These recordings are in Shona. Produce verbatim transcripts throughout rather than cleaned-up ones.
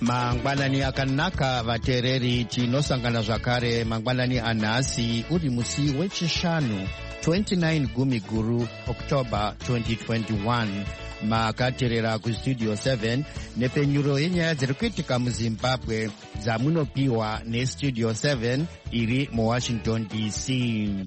Mangwanani akanaka vateereri, tinosangana zvakare mangwanani anhasi uri musi wechishanu twenty-nine gumi guru October twenty twenty-one. Makateerera kustudio seven nepenyuro yenyaya dziri kuitika muZimbabwe dzamunopiwa nestudio seven iri muWashington D C.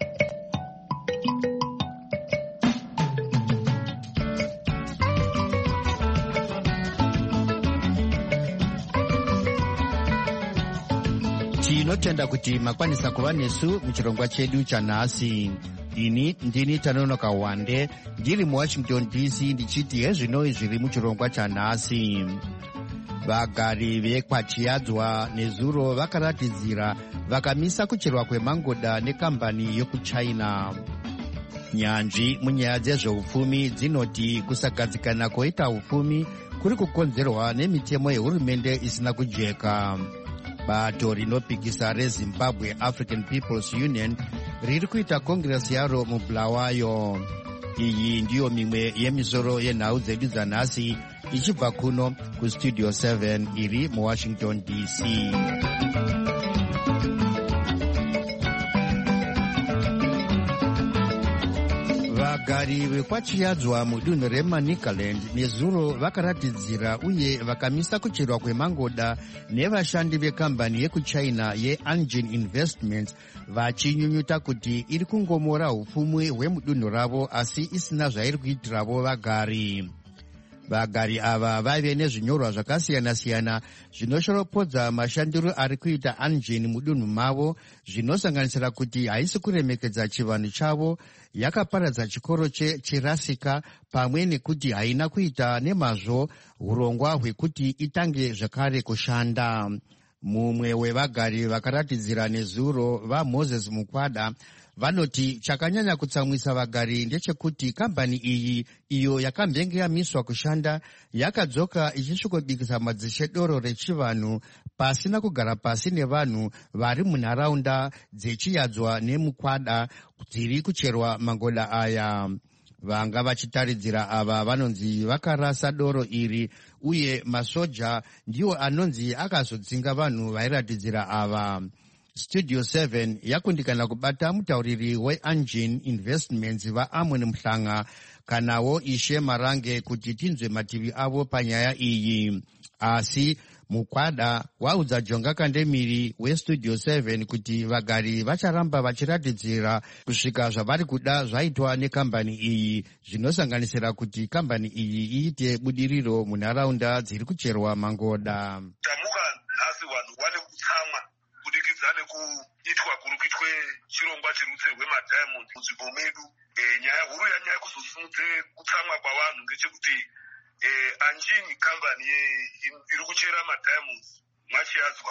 Tinotenda kuti makwanisa kuva nesu muchirongwa chedu chanhasi. Ini ndini Tanonoka Wande ndiri muWashington D C ndichiti hezvinoi zviri muchirongwa chanhasi. Vagari veKwachiadzwa nezuro vakaratidzira vakamisa kucherwa kwemangoda nekambani yokuChina. Nyanzvi munyaya dzezveupfumi dzinoti kusagadzikana kwoita upfumi kuri kukonzerwa nemitemo yehurumende isina kujeka. Bato rinopikisa reZimbabwe African People's Union riri kuita kongresi yaro muBulawayo. Iyi ndiyo mimwe yemisoro yenhau dzedu dzanhasi ichibva kuno kustudio seven iri muWashington D C. Vagari veKwachiadzwa mudunhu reManicaland nezuro vakaratidzira uye vakamisa kucherwa kwemangoda nevashandi vekambani yekuChina yeAnjin Investments vachinyunyuta kuti iri kungomora upfumi hwemudunhu ravo asi isina zvairi kuitiravo vagari. Vagari ava vaive nezvinyorwa zvakasiyana-siyana zvinoshoropodza mashandiro ari kuita Anjin mudunhu mavo, zvinosanganisira kuti haisi kuremekedza chivanhu chavo, yakaparadza chikoro chirasika, pamwe nekuti haina kuita nemazvo urongwa hwekuti itange zvakare kushanda. Mumwe wevagari vakaratidzira nezuro vaMoses Mukwada vanoti chakanyanya kutsamwisa vagari ndechekuti kambani iyi iyo yakambenge yamiswa kushanda yakadzoka ichisvikobikisa madzishe doro rechivanhu pasina kugara pasi nevanhu vari munharaunda dzeChiadzwa neMukwada dziri kucherwa mangoda aya. Vanga vachitaridzira ava vanonzi vakarasa doro iri uye masoja ndiwo anonzi akazodzinga vanhu vairatidzira ava. Studio seven yakundikana kubata mutauriri weAnjin Investments vaAmon Mhlanga kanawo Ishe Marange kuti tinzwe mativi avo panyaya iyi. Asi Mukwada waudza Jonga Kandemiri weStudio seven kuti vagari vacharamba vachiratidzira kusvika zvavari kuda zvaitwa nekambani iyi, zvinosanganisira kuti kambani iyi iite budiriro munharaunda dziri kucherwa mangoda. Tamuka nhasi vanhu vane kutsamwa kubudikidza nekuitwa kuri kuitwe chirongwa cherutse rwemadhayamond munzvimbo medu. E, nyaya huru yanyaya kuzosimudze kutsamwa kwavanhu ngechekuti Eh, Anjin kambani iri kuchera madiamonds mwachiadzwa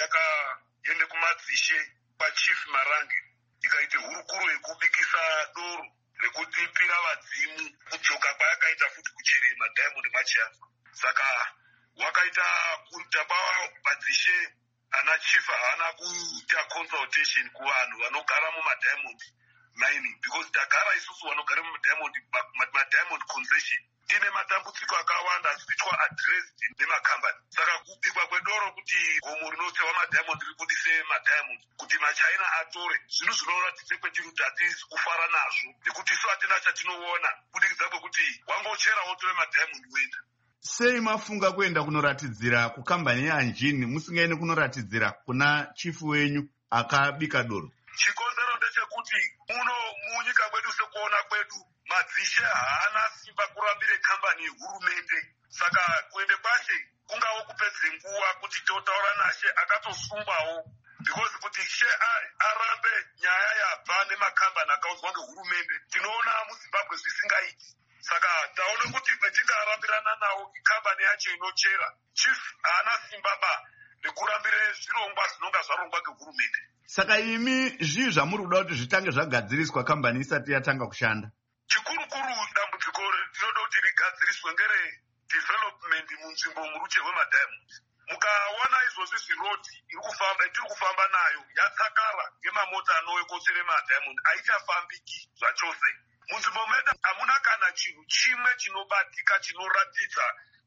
yakaende kumadzishe paChief Marange ikaite hurukuro yekubikisa doro rekutipira vadzimu kudzoka kwayakaita futi kuchere madiamond mwachiadzwa. Saka wakaita kuita pavadzishe ana chief haana kuita consultation kuvanhu vanogara mumadiamond mining, because tagara isusu vanogara mumadiamond madiamond concession tine matambudziko akawanda asi kuitwa addressed nemakambani. Saka kubikwa kwedoro kuti gomo rinotewa madiamond ribudise madiamond kuti maChina atore zvinhu zvinoratidze kwetiri hatisi kufara nazvo, nekuti isu hatina chatinoona kubudikidza kwekuti wangochera wotore madiamond woenda. Sei mafunga kuenda kunoratidzira kukambani yeAnjin musingaende kunoratidzira kuna chifu wenyu akabika doro? Chikonzero ndechekuti muno munyika kwedu sekuona kwedu madzishe haana simba kurambire kambani yehurumende. Saka kuende kwashe kungawo kupedze nguva kuti totaura nashe akatosumbawo, because kuti she arambe nyaya yabva nemakambani akaudzwa ngehurumende tinoona muZimbabwe zvisingaiti. Saka taone kuti kwetingarambirana nawo ikambani yacho inochera, chief haana simba ba nekurambire zvirongwa zvinonga zvarongwa ngehurumende. Saka imi zvii zvamuri kuda kuti zvitange zvagadziriswa kambani isati yatanga kushanda? Chikurukuru dambudziko rinoda kuti rigadziriswe ngere development munzvimbo murucherwe madiamond. Mukaona izvozvi zviroti iri kufamba tiri kufamba nayo yatsakara ngemamota anouya kochere madiamond haichafambiki zvachose. Munzvimbo medu hamuna kana chinhu chimwe chinobatika chinoratidza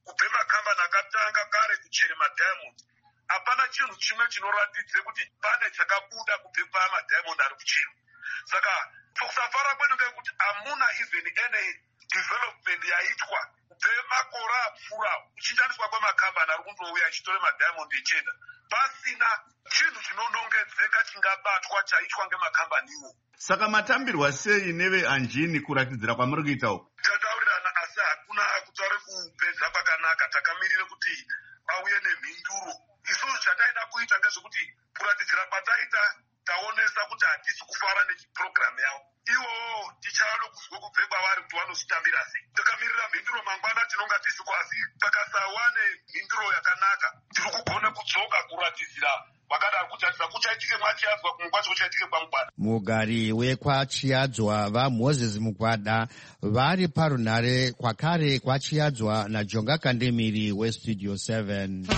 kubve makambani akatanga kare kuchere madiamond hapana chinhu chimwe chinoratidze kuti pane chakabuda kubve pamadiamond ari kucherwa. Saka kusafara kwedu ngekuti hamuna even any development yaitwa kubve makore apfuura uchishandiswa kwemakambani ari kundouya achitore madiamond echenda pasina chinhu chinonongedzeka chingabatwa chaitwa ngemakambaniwo. Saka matambirwa sei neveanjini kuratidzira kwamuri kuita uku? Tataurirana asi hakuna kutaure kupedza kwakanaka. Takamirire kuti auye nemhinduro. Isusu chataida kuita ngezvekuti kuratidzira kwataita taonesa kuti hatisi kufara nechipurogiramu yavo. Ivowo tichada kuzwa kubve kwavari kuti vanozvitambira sei. Takamirira mhinduro mangwana tinonga tisi kwazi pakasawa nemhinduro yakanaka tiri kugona kudzoka kuratidzira vakadaro kutarisa kuchaitike mwachiadzwa kumwe kwacho kuchaitike kwamugwada. Mugari wekwachiadzwa vaMoses Mugwada vari parunhare kwakare kwachiadzwa naJonga Kandemiri weStudio seven.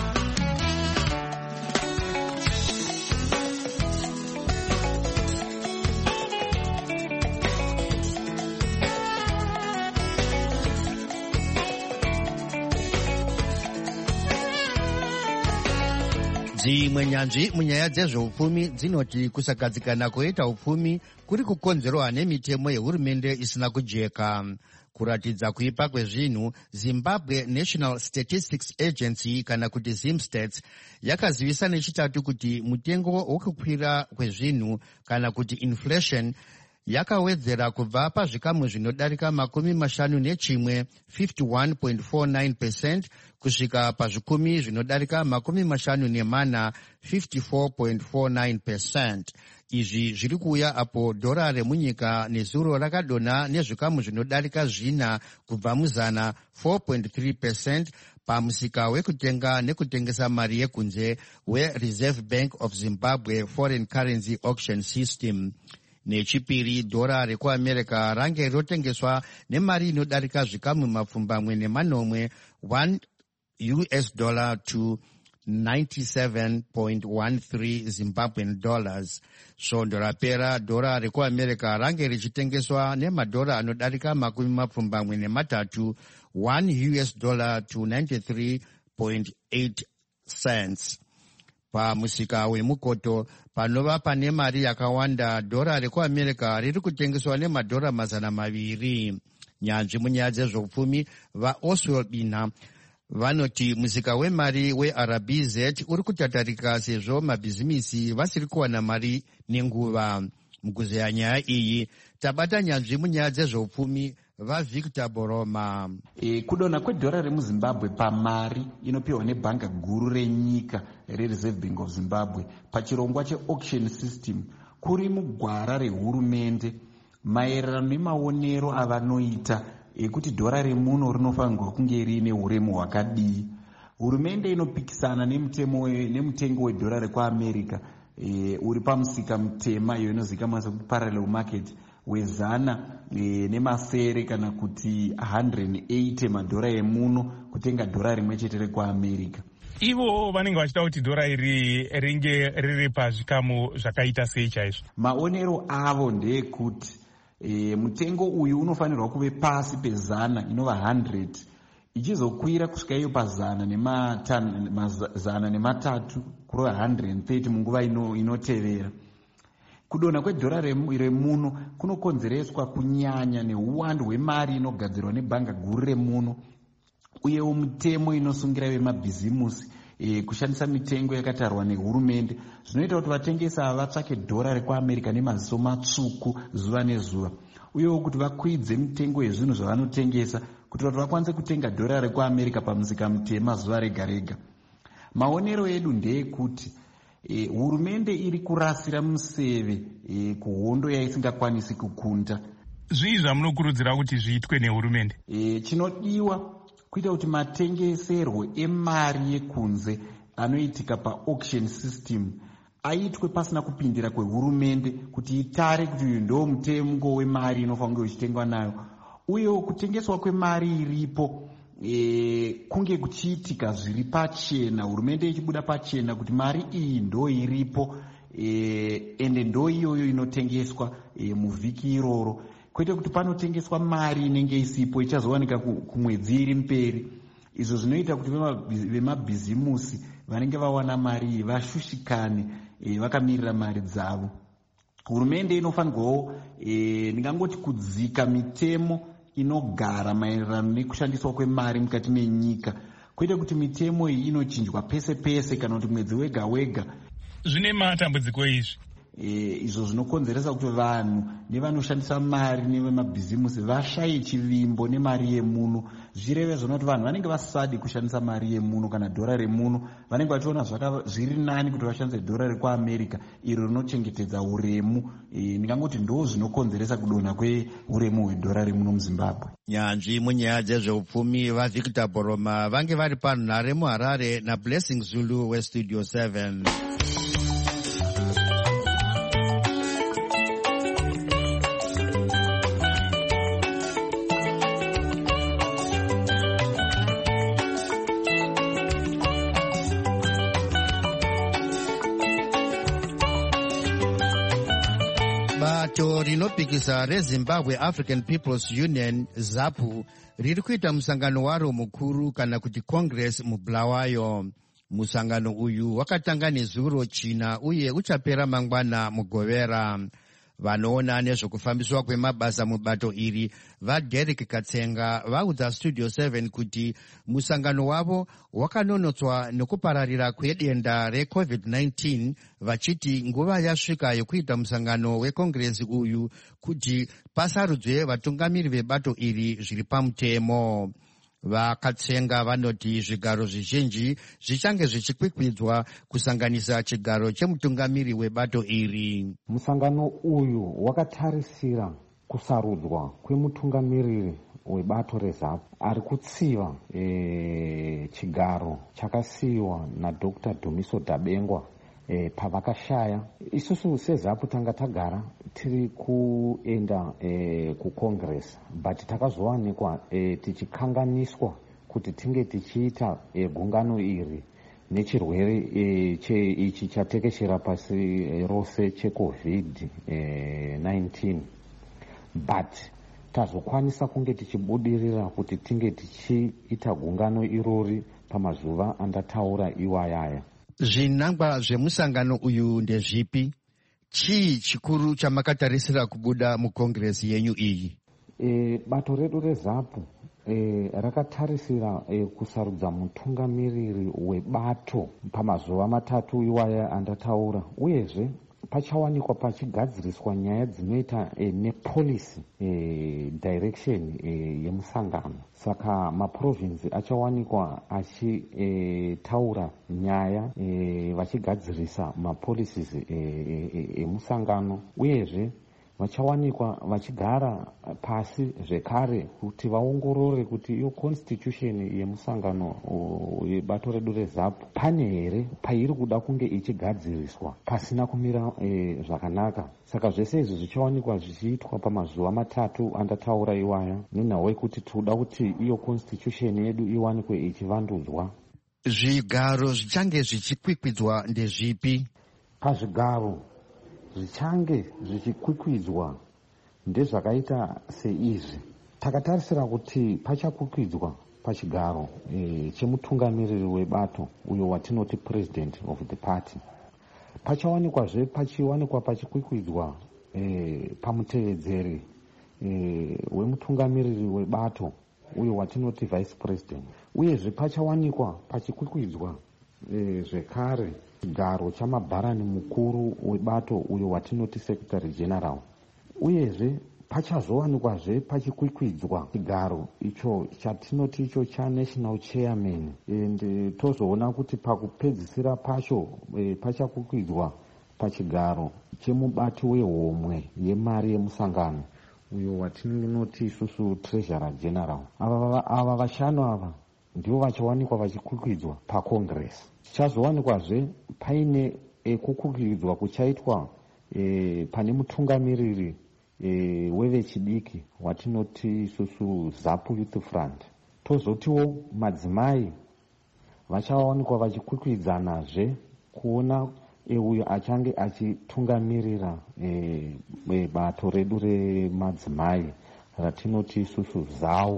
Dzimwe nyanzvi munyaya dzezveupfumi dzinoti kusagadzikana kwoita upfumi kuri kukonzerwa nemitemo yehurumende isina kujeka. Kuratidza kuipa kwezvinhu, Zimbabwe National Statistics Agency kana kuti ZimStats yakazivisa nechitatu kuti mutengo wokukwira kwezvinhu kana kuti inflation yakawedzera kubva pazvikamu zvinodarika makumi mashanu nechimwe fifty-one point four nine percent kusvika pazvikumi zvinodarika makumi mashanu nemana fifty-four point four nine percent. Izvi zviri kuuya apo dhora remunyika nezuro rakadonha nezvikamu zvinodarika zvina kubva muzana four point three percent pamusika wekutenga nekutengesa mari yekunze weReserve Bank of Zimbabwe Foreign Currency Auction System. Nechipiri, dhora rekuAmerica range rotengeswa nemari inodarika zvikamu mapfumbamwe nemanomwe one U S dollar to ninety-seven point one three Zimbabwean dollars. Svondo rapera dhora rekuAmerica range richitengeswa nemadhora anodarika makumi mapfumbamwe nematatu one U S dollar to ninety-three point eight cents. Pamusika wemukoto panova pane mari yakawanda, dhora rekuAmerica riri kutengeswa nemadhora mazana maviri. Nyanzvi munyaya dzezveupfumi vaOswald Bina vanoti musika wemari weR B Z uri kutatarika sezvo mabhizimisi vasiri kuwana mari nenguva. Mukuzeya nyaya iyi tabata nyanzvi munyaya dzezveupfumi vaVictor Boroma. E, kudonha kwedhora remuZimbabwe pamari inopiwa nebhanga guru renyika reReserve Bank of Zimbabwe pachirongwa cheauction system kuri mugwara rehurumende maererano nemaonero avanoita ekuti dhora remuno rinofanirwa kunge riine uremu hwakadii. Hurumende inopikisana nemutengo wedhora rekuAmerica e, uri pamusika mutema iyo inozivikanwa sekuti parallel market wezana e, nemasere kana kuti one hundred eighty madhora emuno kutenga dhora rimwe chete rekuAmerica. Ivo vanenge vachida kuti dhora iri ringe riri pazvikamu zvakaita sei chaizvo? Maonero avo ndeyekuti e, mutengo uyu unofanirwa kuve pasi pezana inova one hundred ichizokwira kusvika iyo pazana nemazana nematatu kurova one hundred thirty munguva inotevera ino kudonha kwedhora remuno kunokonzereswa kunyanya neuwandu hwemari inogadzirwa nebhanga guru remuno uyewo mitemo inosungira vemabhizimusi e, kushandisa mitengo yakatarwa nehurumende zvinoita kuti vatengesi ava vatsvake dhora rekuAmerica nemaziso matsvuku zuva nezuva uyewo kuti vakwidze mitengo yezvinhu zvavanotengesa kuti vati vakwanise kutenga dhora rekuAmerica pamusika mutema zuva rega rega. Maonero edu ndeyekuti E, hurumende iri kurasira museve e, kuhondo yaisingakwanisi kukunda. Zvii zvamunokurudzira kuti zviitwe nehurumende? E, chinodiwa kuita kuti matengeserwo emari yekunze anoitika paauction system aitwe pasina kupindira kwehurumende kuti itare kuti uyu ndo mutengo wemari inofanirwa uchitengwa nayo uyewo kutengeswa kwemari iripo E, kunge kuchiitika zviri pachena, hurumende ichibuda pachena kuti mari iyi ndo iripo e, ende ndo iyoyo inotengeswa e, muvhiki iroro, kwete kuti panotengeswa mari inenge isipo ichazowanika kumwedzi iri mberi. izvo zvinoita kuti vemabhizimusi vanenge vawana mari vashushikane e, vakamirira mari dzavo. Hurumende inofanirwawo e, ndingangoti kudzika mitemo inogara maererano nekushandiswa kwemari mukati menyika, kwete kuti mitemo iyi inochinjwa pese pese kana kuti mwedzi wega wega. Zvine matambudziko izvi e, izvo zvinokonzeresa kuti vanhu nevanoshandisa mari nevemabhizimusi vashaye chivimbo nemari yemuno. Zvireve zvonoti vanhu vanenge vasadi kushandisa mari yemuno kana dhora remuno, vanenge vachiona zviri nani kuti vashandise dhora rekuamerica iro rinochengetedza uremu. E, ndingangoti ndo zvinokonzeresa kudonha kweuremu hwedhora remuno muZimbabwe. Nyanzvi munyaya dzezveupfumi vaVictor Boroma vange vari panhare muHarare naBlessing Zulu weStudio seven. Bato rinopikisa reZimbabwe African People's Union ZAPU riri kuita musangano waro mukuru kana kuti Congress muBulawayo. Musangano uyu wakatanga nezuro china uye uchapera mangwana muGovera. Vanoona nezvokufambiswa kwemabasa mubato iri vaDerek Katsenga vaudza Studio seven kuti musangano wavo wakanonotswa nekupararira kwedenda reCovid nineteen, vachiti nguva yasvika yokuita musangano wekongresi uyu kuti pasarudzwe vatungamiri vebato iri zviri pamutemo. Vakatsenga vanoti zvigaro zvizhinji zvichange zvichikwikwidzwa kusanganisa chigaro chemutungamiri webato iri. Musangano uyu wakatarisira kusarudzwa kwemutungamiriri webato reZAPU ari kutsiva e, chigaro chakasiyiwa naDr Dumiso Dabengwa e, pavakashaya. Isusu seZAPU tanga tagara tiri kuenda e, kuCongress, but takazowanikwa e, tichikanganiswa kuti tinge tichiita e, gungano iri nechirwere e, che ichi chatekeshera pasi rose cheCovid nineteen, but tazokwanisa kunge tichibudirira kuti tinge tichiita gungano irori pamazuva andataura iwayaya. Zvinangwa zvemusangano uyu ndezvipi? Chii chikuru chamakatarisira kubuda mukongresi yenyu iyi? E, bato redu reZAPU e, rakatarisira e, kusarudza mutungamiriri webato pamazuva matatu iwaya andataura, uyezve pachawanikwa pachigadziriswa nyaya dzinoita e, nepolicy e, direction e, yemusangano. Saka maprovinsi achawanikwa achitaura e, nyaya e, vachigadzirisa mapolicies emusangano e, e, uyezve vachawanikwa vachigara pasi zvekare kuti vaongorore kuti iyo constitution yemusangano yebato redu reZAPU pane here pairi kuda kunge ichigadziriswa pasina kumira e, zvakanaka. Saka zvese izvi zvichawanikwa zvichiitwa pamazuva matatu andataura iwaya, nenhau yekuti tinoda kuti iyo constitution yedu iwanikwe ichivandudzwa. Zvigaro zvichange zvichikwikwidzwa ndezvipi? Pazvigaro zvichange zvichikwikwidzwa ndezvakaita seizvi. Takatarisira kuti pachakwikwidzwa pachigaro e, chemutungamiriri webato uyo watinoti president of the party. Pachawanikwazve pachiwanikwa pachikwikwidzwa e, pamutevedzeri e, wemutungamiriri webato uyo watinoti vice president, uyezve pachawanikwa pachikwikwidzwa e, zvekare chigaro chamabharani mukuru webato uyo watinoti secretary general, uyezve pachazowanikwazve pachikwikwidzwa chigaro icho chatinoti icho chaNational Chairman, and tozoona kuti pakupedzisira pacho e, pachakwikwidzwa pachigaro chemubati wehomwe yemari yemusangano uyo watinoti isusu treasurer general. Ava, ava vashanu ava ndivo vachawanikwa vachikwikwidzwa paCongress. Chichazowanikwazve paine e, kukwikwidzwa kuchaitwa e, pane mutungamiriri e, wevechidiki watinoti isusu ZAPU Youth Front. Tozotiwo madzimai vachawanikwa vachikwikwidzanazve kuona e, uyo achange achitungamirira e, e, bato redu remadzimai ratinoti isusu ZAU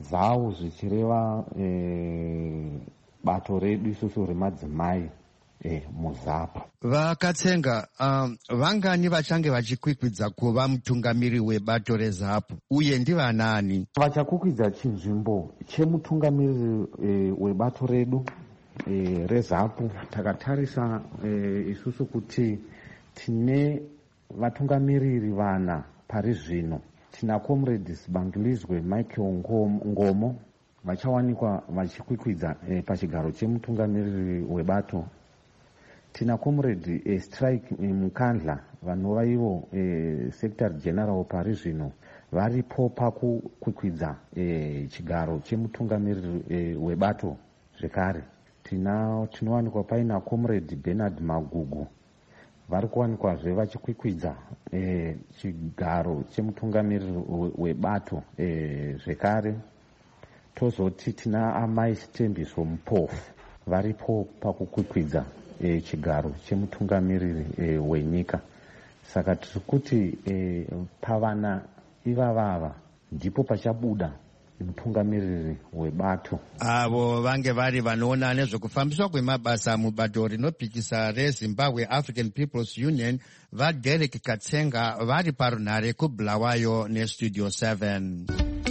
zau zvichireva e, bato redu isusu remadzimai e, muZAPU. Vakatsenga, um, vangani vachange vachikwikwidza kuva mutungamiri webato reZAPU uye ndivanani? Vachakwikwidza chinzvimbo chemutungamiriri e, webato redu e, reZAPU. Takatarisa e, isusu kuti tine vatungamiriri vana pari zvino. Tina comrades Bangilizwe Michael Ngomo vachawanikwa vachikwikwidza e, pachigaro chemutungamiriri webato. Tina comrade e, Strike e, Mukandla vanova ivo e, secretary general pari zvino varipo pakukwikwidza e, chigaro chemutungamiriri e, webato zvekare. Tina tinowanikwa paina comrade Bernard Magugu vari kuwanikwazve vachikwikwidza e, chigaro chemutungamiriri webato e, zvekare. Tozoti tina amai Chitembiso Mupofu varipo pakukwikwidza e, chigaro chemutungamiriri e, wenyika. Saka tiri kuti e, pavana ivavava ndipo pachabuda mutungamiriri webato. Avo vange vari vanoona nezvekufambiswa kwemabasa mubato rinopikisa reZimbabwe African People's Union vaDerek Katsenga vari parunhare kuBulawayo neStudio seven.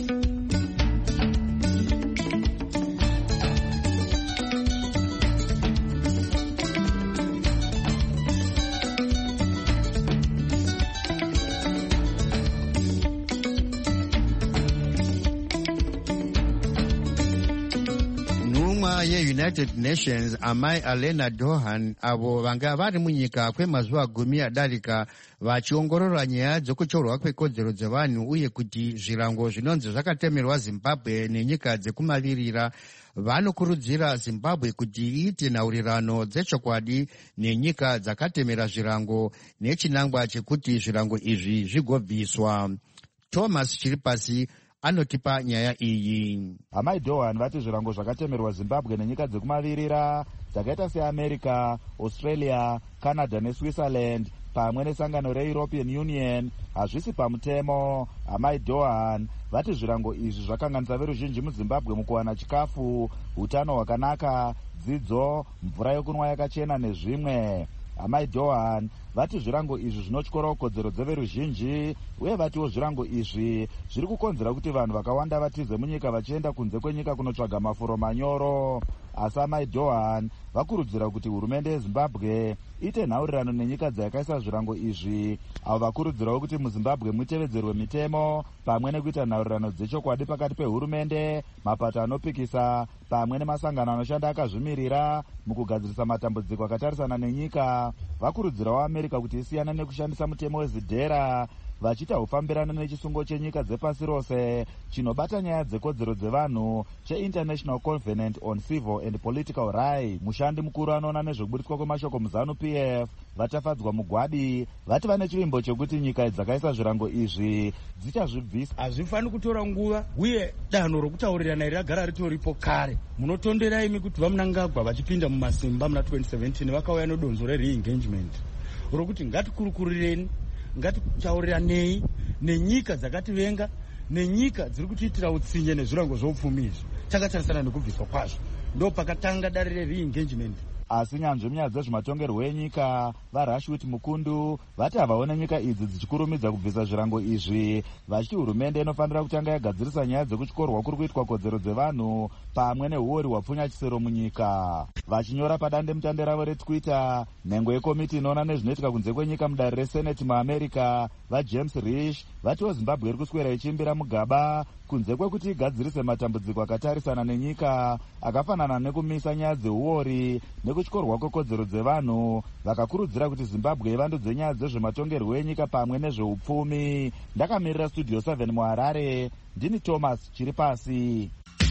United Nations amai Alena Dohan avo vanga vari munyika kwemazuva gumi adarika vachiongorora nyaya dzekutorwa kwekodzero dzevanhu uye kuti zvirango zvinonzi zvakatemerwa Zimbabwe nenyika dzekumavirira. Vanokurudzira Zimbabwe kuti iite nhaurirano dzechokwadi nenyika dzakatemera zvirango nechinangwa chekuti zvirango izvi zvigobviswa. Thomas Chiripasi anotipa nyaya iyi. Amai Dohan vati zvirango zvakatemerwa Zimbabwe nenyika dzekumavirira dzakaita seAmerica, Australia, Canada neSwitzerland pamwe nesangano reEuropean Union hazvisi pamutemo. Amai Dohan vati zvirango izvi zvakanganisa veruzhinji muZimbabwe mukuwana chikafu, utano hwakanaka, dzidzo, mvura yokunwa yakachena nezvimwe. Amai Dohan vati zvirango izvi zvinotyora kodzero dzeveruzhinji uye vatiwo zvirango izvi zviri kukonzera kuti vanhu vakawanda vatize munyika vachienda kunze kwenyika kunotsvaga mafuro manyoro. Asi Amai Dohan vakurudzira kuti hurumende yeZimbabwe ite nhaurirano nenyika dzayakaisa zvirango izvi. Avo vakurudzirawo kuti muZimbabwe mutevedzerwe mitemo pamwe nekuita nhaurirano dzechokwadi pakati pehurumende, mapato anopikisa pamwe nemasangano anoshanda akazvimirira mukugadzirisa matambudziko akatarisana nenyika. Vakurudzirawo America kuti isiyane nekushandisa mutemo wezidhera vachiita ufambirana nechisungo chenyika dzepasi rose chinobata nyaya dzekodzero dzevanhu cheInternational Covenant on Civil and Political Rights. Mushandi mukuru anoona nezvekuburitswa kwemashoko muZANU-P F vatafadzwa mugwadi vati vane chivimbo chekuti nyika dzakaisa zvirango izvi dzichazvibvisa. Hazvifani kutora nguva uye danho rokutaurirana ragara ritoripo kare. Munotondera imi kuti vamunangagwa vachipinda mumasimba muna twenty seventeen vakauya nedonzo re-re-engagement rokuti ngatikurukurireni, ngatitauriranei nenyika dzakativenga nenyika dziri kutiitira utsinye nezvirango zvoupfumi izvi. Takatarisana nekubviswa kwazvo ndo pakatanga dare re-re-engagement. Asi nyanzvi munyaya dzezvematongerwo enyika vaRashwit Mukundu vati havaone nyika idzi dzichikurumidza kubvisa zvirango izvi, vachiti hurumende inofanira kutanga yagadzirisa nyaya dzekutyorwa kuri kuitwa kodzero dzevanhu pamwe neuori hwapfunya chisero munyika. Vachinyora padande mutande ravo reTwitter, nhengo yekomiti inoona nezvinoitika kunze kwenyika mudare reSenate muAmerica vaJames Risch vatiwo Zimbabwe iri kuswera ichimbira mugaba kunze kwekuti igadzirise matambudziko akatarisana nenyika akafanana nekumisa nyaya dzeuori nekutyorwa kwekodzero dzevanhu. Vakakurudzira kuti Zimbabwe ivandudze nyaya dzezvematongerwo enyika pamwe nezveupfumi. Ndakamirira Studio seven muHarare, ndini Thomas Chiripasi.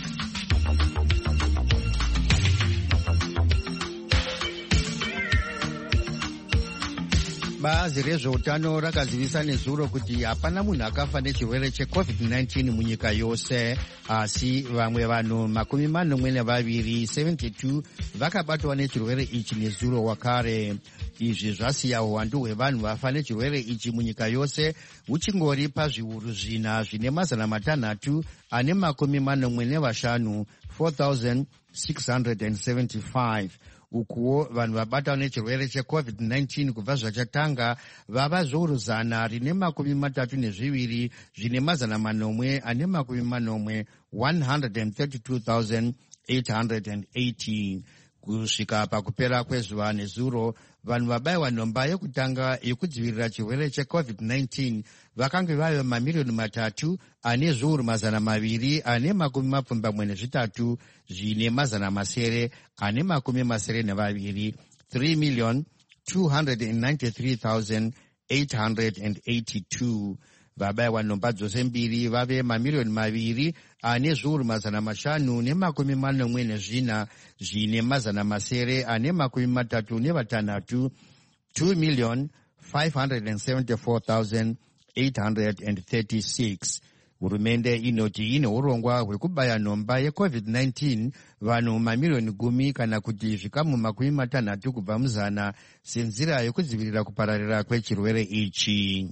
Bazi rezveutano rakazivisa nezuro kuti hapana munhu akafa nechirwere checovid nineteen munyika yose, asi vamwe vanhu makumi manomwe nevaviri seventy-two vakabatwa nechirwere ichi nezuro wakare. izvi zvasiya uwandu hwevanhu vafa nechirwere ichi munyika yose huchingori pazviuru zvina zvine mazana matanhatu ane makumi manomwe nevashanu four thousand six hundred seventy-five. Ukuwo vanhu vabatwa nechirwere checovid nineteen kubva zvachatanga vava zviuru zana rine makumi matatu nezviviri zvine mazana manomwe ane makumi manomwe one hundred thirty-two thousand eight hundred eighty. Kusvika pakupera kwezuva nezuro vanhu vabayiwa nhomba yekutanga yekudzivirira chirwere checovid nineteen vakange vave mamiriyoni matatu ane zviuru mazana maviri ane makumi mapfumbamwe nezvitatu zvine mazana masere ane makumi masere nevaviri three million two hundred ninety-three thousand eight hundred eighty-two. Vabayiwa nhomba dzose mbiri vave mamiriyoni maviri ane zviuru mazana mashanu nemakumi manomwe nezvina zvine mazana masere ane makumi matatu nevatanhatu two million five hundred seventy-four thousand eight hundred thirty-six. Hurumende inoti ine urongwa hwekubaya nhomba yecovid nineteen vanhu mamiriyoni gumi kana kuti zvikamu makumi matanhatu kubva muzana senzira yekudzivirira kupararira kwechirwere ichi.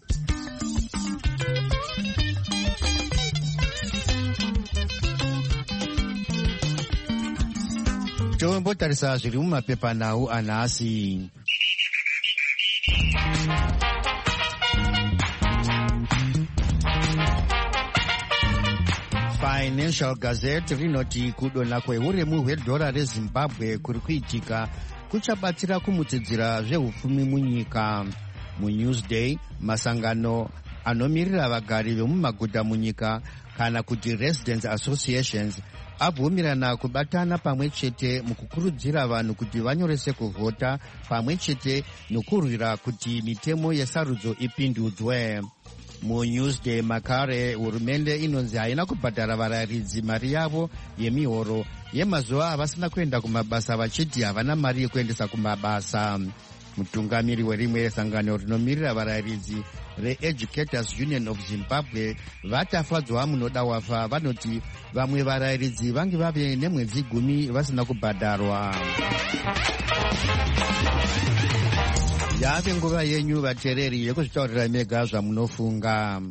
Tombotarisa zviri mumapepanhau anhasi. Financial Gazette rinoti kudonha kwehuremu hwedhora reZimbabwe kuri kuitika kuchabatsira kumutsidzira zvehupfumi munyika. MuNewsday, masangano anomirira vagari vemumaguta munyika kana kuti Residents Associations abvumirana kubatana pamwe chete mukukurudzira vanhu kuti vanyorese kuvhota pamwe chete nokurwira kuti mitemo yesarudzo ipindudzwe. MuNewsday makare hurumende inonzi haina kubhadhara varayiridzi mari yavo yemihoro yemazuva avasina kuenda kumabasa vachiti havana mari yekuendesa kumabasa. Mutungamiri werimwe resangano rinomirira varayiridzi reEducators Union of Zimbabwe vatafadzwa munoda wafa vanoti vamwe varayiridzi vange vave nemwedzi gumi vasina kubhadharwa. Yave nguva yenyu vateereri yekuzvitaurira mega zvamunofunga.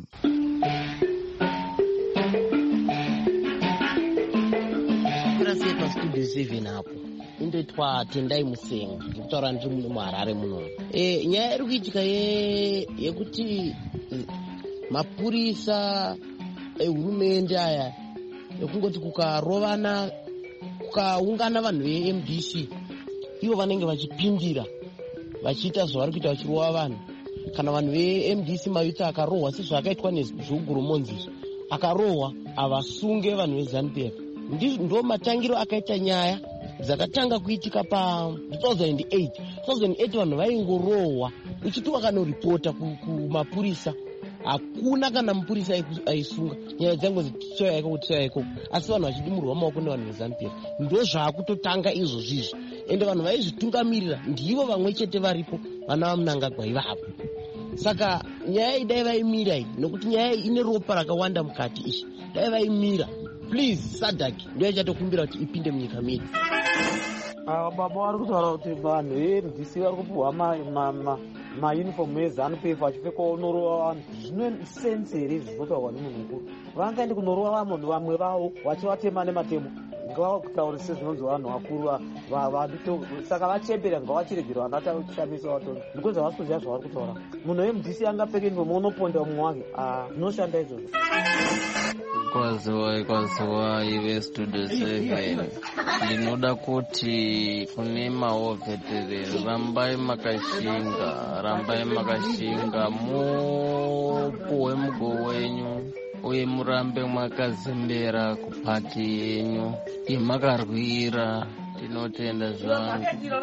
Kurasiye pastudio seven apo indoitwa Tendai Musenga ndikutaura ndiri muno muHarare muno. E, nyaya iri kuitika yekuti mapurisa ehurumende aya ekungoti kukarovana kukaungana vanhu veM D C ivo vanenge vachipindira vachiita zvavari kuita vachirova vanhu. Kana vanhu veM D C mayuti akarohwa sezvakaitwa nezvugurumonzi akarohwa avasunge vanhu veZANU P F. Ndo matangiro akaita nyaya dzakatanga kuitika pa two thousand eight. two thousand eight vanhu vaingorohwa uchiti wakanoripota kumapurisa hakuna kana mupurisa aisunga nyaya dzangu dzitoya iko kutoya iko asi vanhu vachidimurwa maoko nevanhu veZANU P F. Ndo zvakutotanga izvo zvizvi ende vanhu vaizvitungamirira ndivo vamwe chete varipo vana vaMnangagwa ivapo. Saka nyaya iyi dai vaimira iyi nokuti nyaya iyi ine ropa rakawanda mukati ishi dai vaimira. Please SADC ndio ichatokumbira kuti ipinde munyika medu. Ah, baba vari kutaura kuti vanhu veM D C vari kupuhwa maunifomu eZANU P F vachipfeka unorova vanhu. Zvine sense here zvinotaurwa nemunhu mukuru? Vangaende kunorova vanhu vamwe vavo vachivatema nematemo ngavakutaurisa zvinonzi vanhu vakuru vadito. Saka vachembera ngavachiregerwa vanatachamisa vatongi ndiko zvavasi kuziva zvavari kutaura. Munhu weM D C angapfeka unifomu unoponda mumwe wake zvinoshanda izvozvo. Kwaziwa kwaziwa ive studio seven ndinoda kuti kune maovhetereri rambai makashinga rambai makashinga mupuhwe mugo wenyu uye murambe mwakazembera kupati yenyu yemakarwira. Tinotenda zvangu.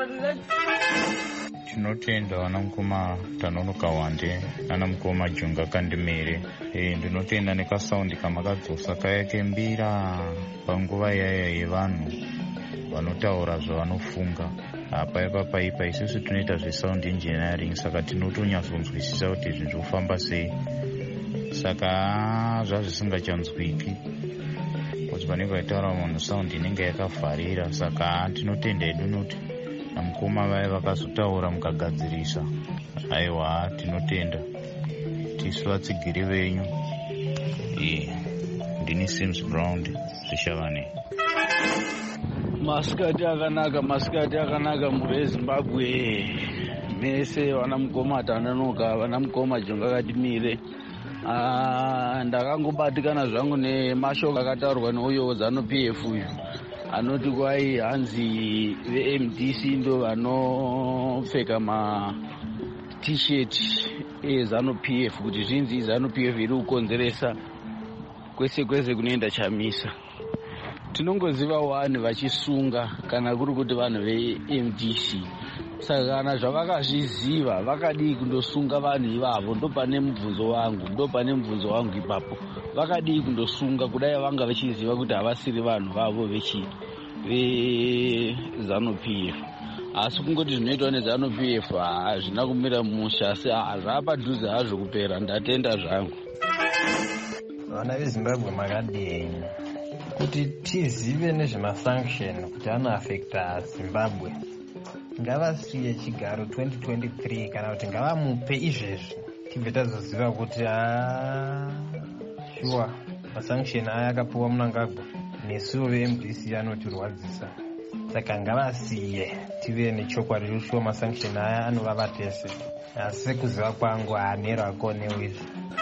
Tinotenda vana mukoma Tanonoka Wande nana mukoma Junga Kandimere. E, ndinotenda nekasaundi kamakadzosa kayakembira panguva yaya yevanhu vanotaura zvavanofunga. Apa ipapa ipa isusu tunoita zvesound engineering saka tinotonyatsokunzwisisa kuti zvinhu zvofamba sei. Saka zvazvisingachanzwiki kuti vanenge vaitaura munhu sound inenge yakavharira. Saka tinotenda edu noti namukoma vaya vakazotaura mukagadzirisa. Aiwa, tinotenda tisu vatsigiri venyu. Ndini Sims Brown Zvishavane. Masikati akanaka, masikati akanaka mure Zimbabwe. Mese vana mukoma Tananoka, vana mukoma Jonga Kadimire. Ah, ndakangobatikana zvangu nemashoko akataurwa neuyo ZANU-P F uyu. Anoti kwai hanzi ve-M D C ndo vanopfeka ma t-shirt eZANU-P F kuti zvinzi ZANU-P F iri kukonzeresa kwese kwese kunoenda Chamisa. Tinongoziva vanhu vachisunga kana kuri kuti vanhu ve-M D C. Saka kana zvavakazviziva vakadii kundosunga vanhu ivavo, ndo pane mubvunzo wangu, ndo pane mubvunzo wangu ipapo. Vakadii kundosunga kudai vanga vachiziva kuti havasiri vanhu vavo vechi ve-ZANU-P F. Asi kungoti zvinoitwa neZANU-P F hazvina kumira musha, asi zvapadhuze hazvo kupera. Ndatenda zvangu. Vana veZimbabwe makadii kuti tizive nezvemasanction kuti anoafekta Zimbabwe. Ngavasiye chigaro twenty twenty-three kana kuti ngavamupe izvezvi tibve tazoziva kuti a shuwa masanction aya akapuwa Mnangagwa nesuwo ve-M D C anotirwadzisa. Saka ngavasiye tive nechokwadi choshuwa masanction aya anovava tese. Asi kuziva kwangu hanero akonewo izvi.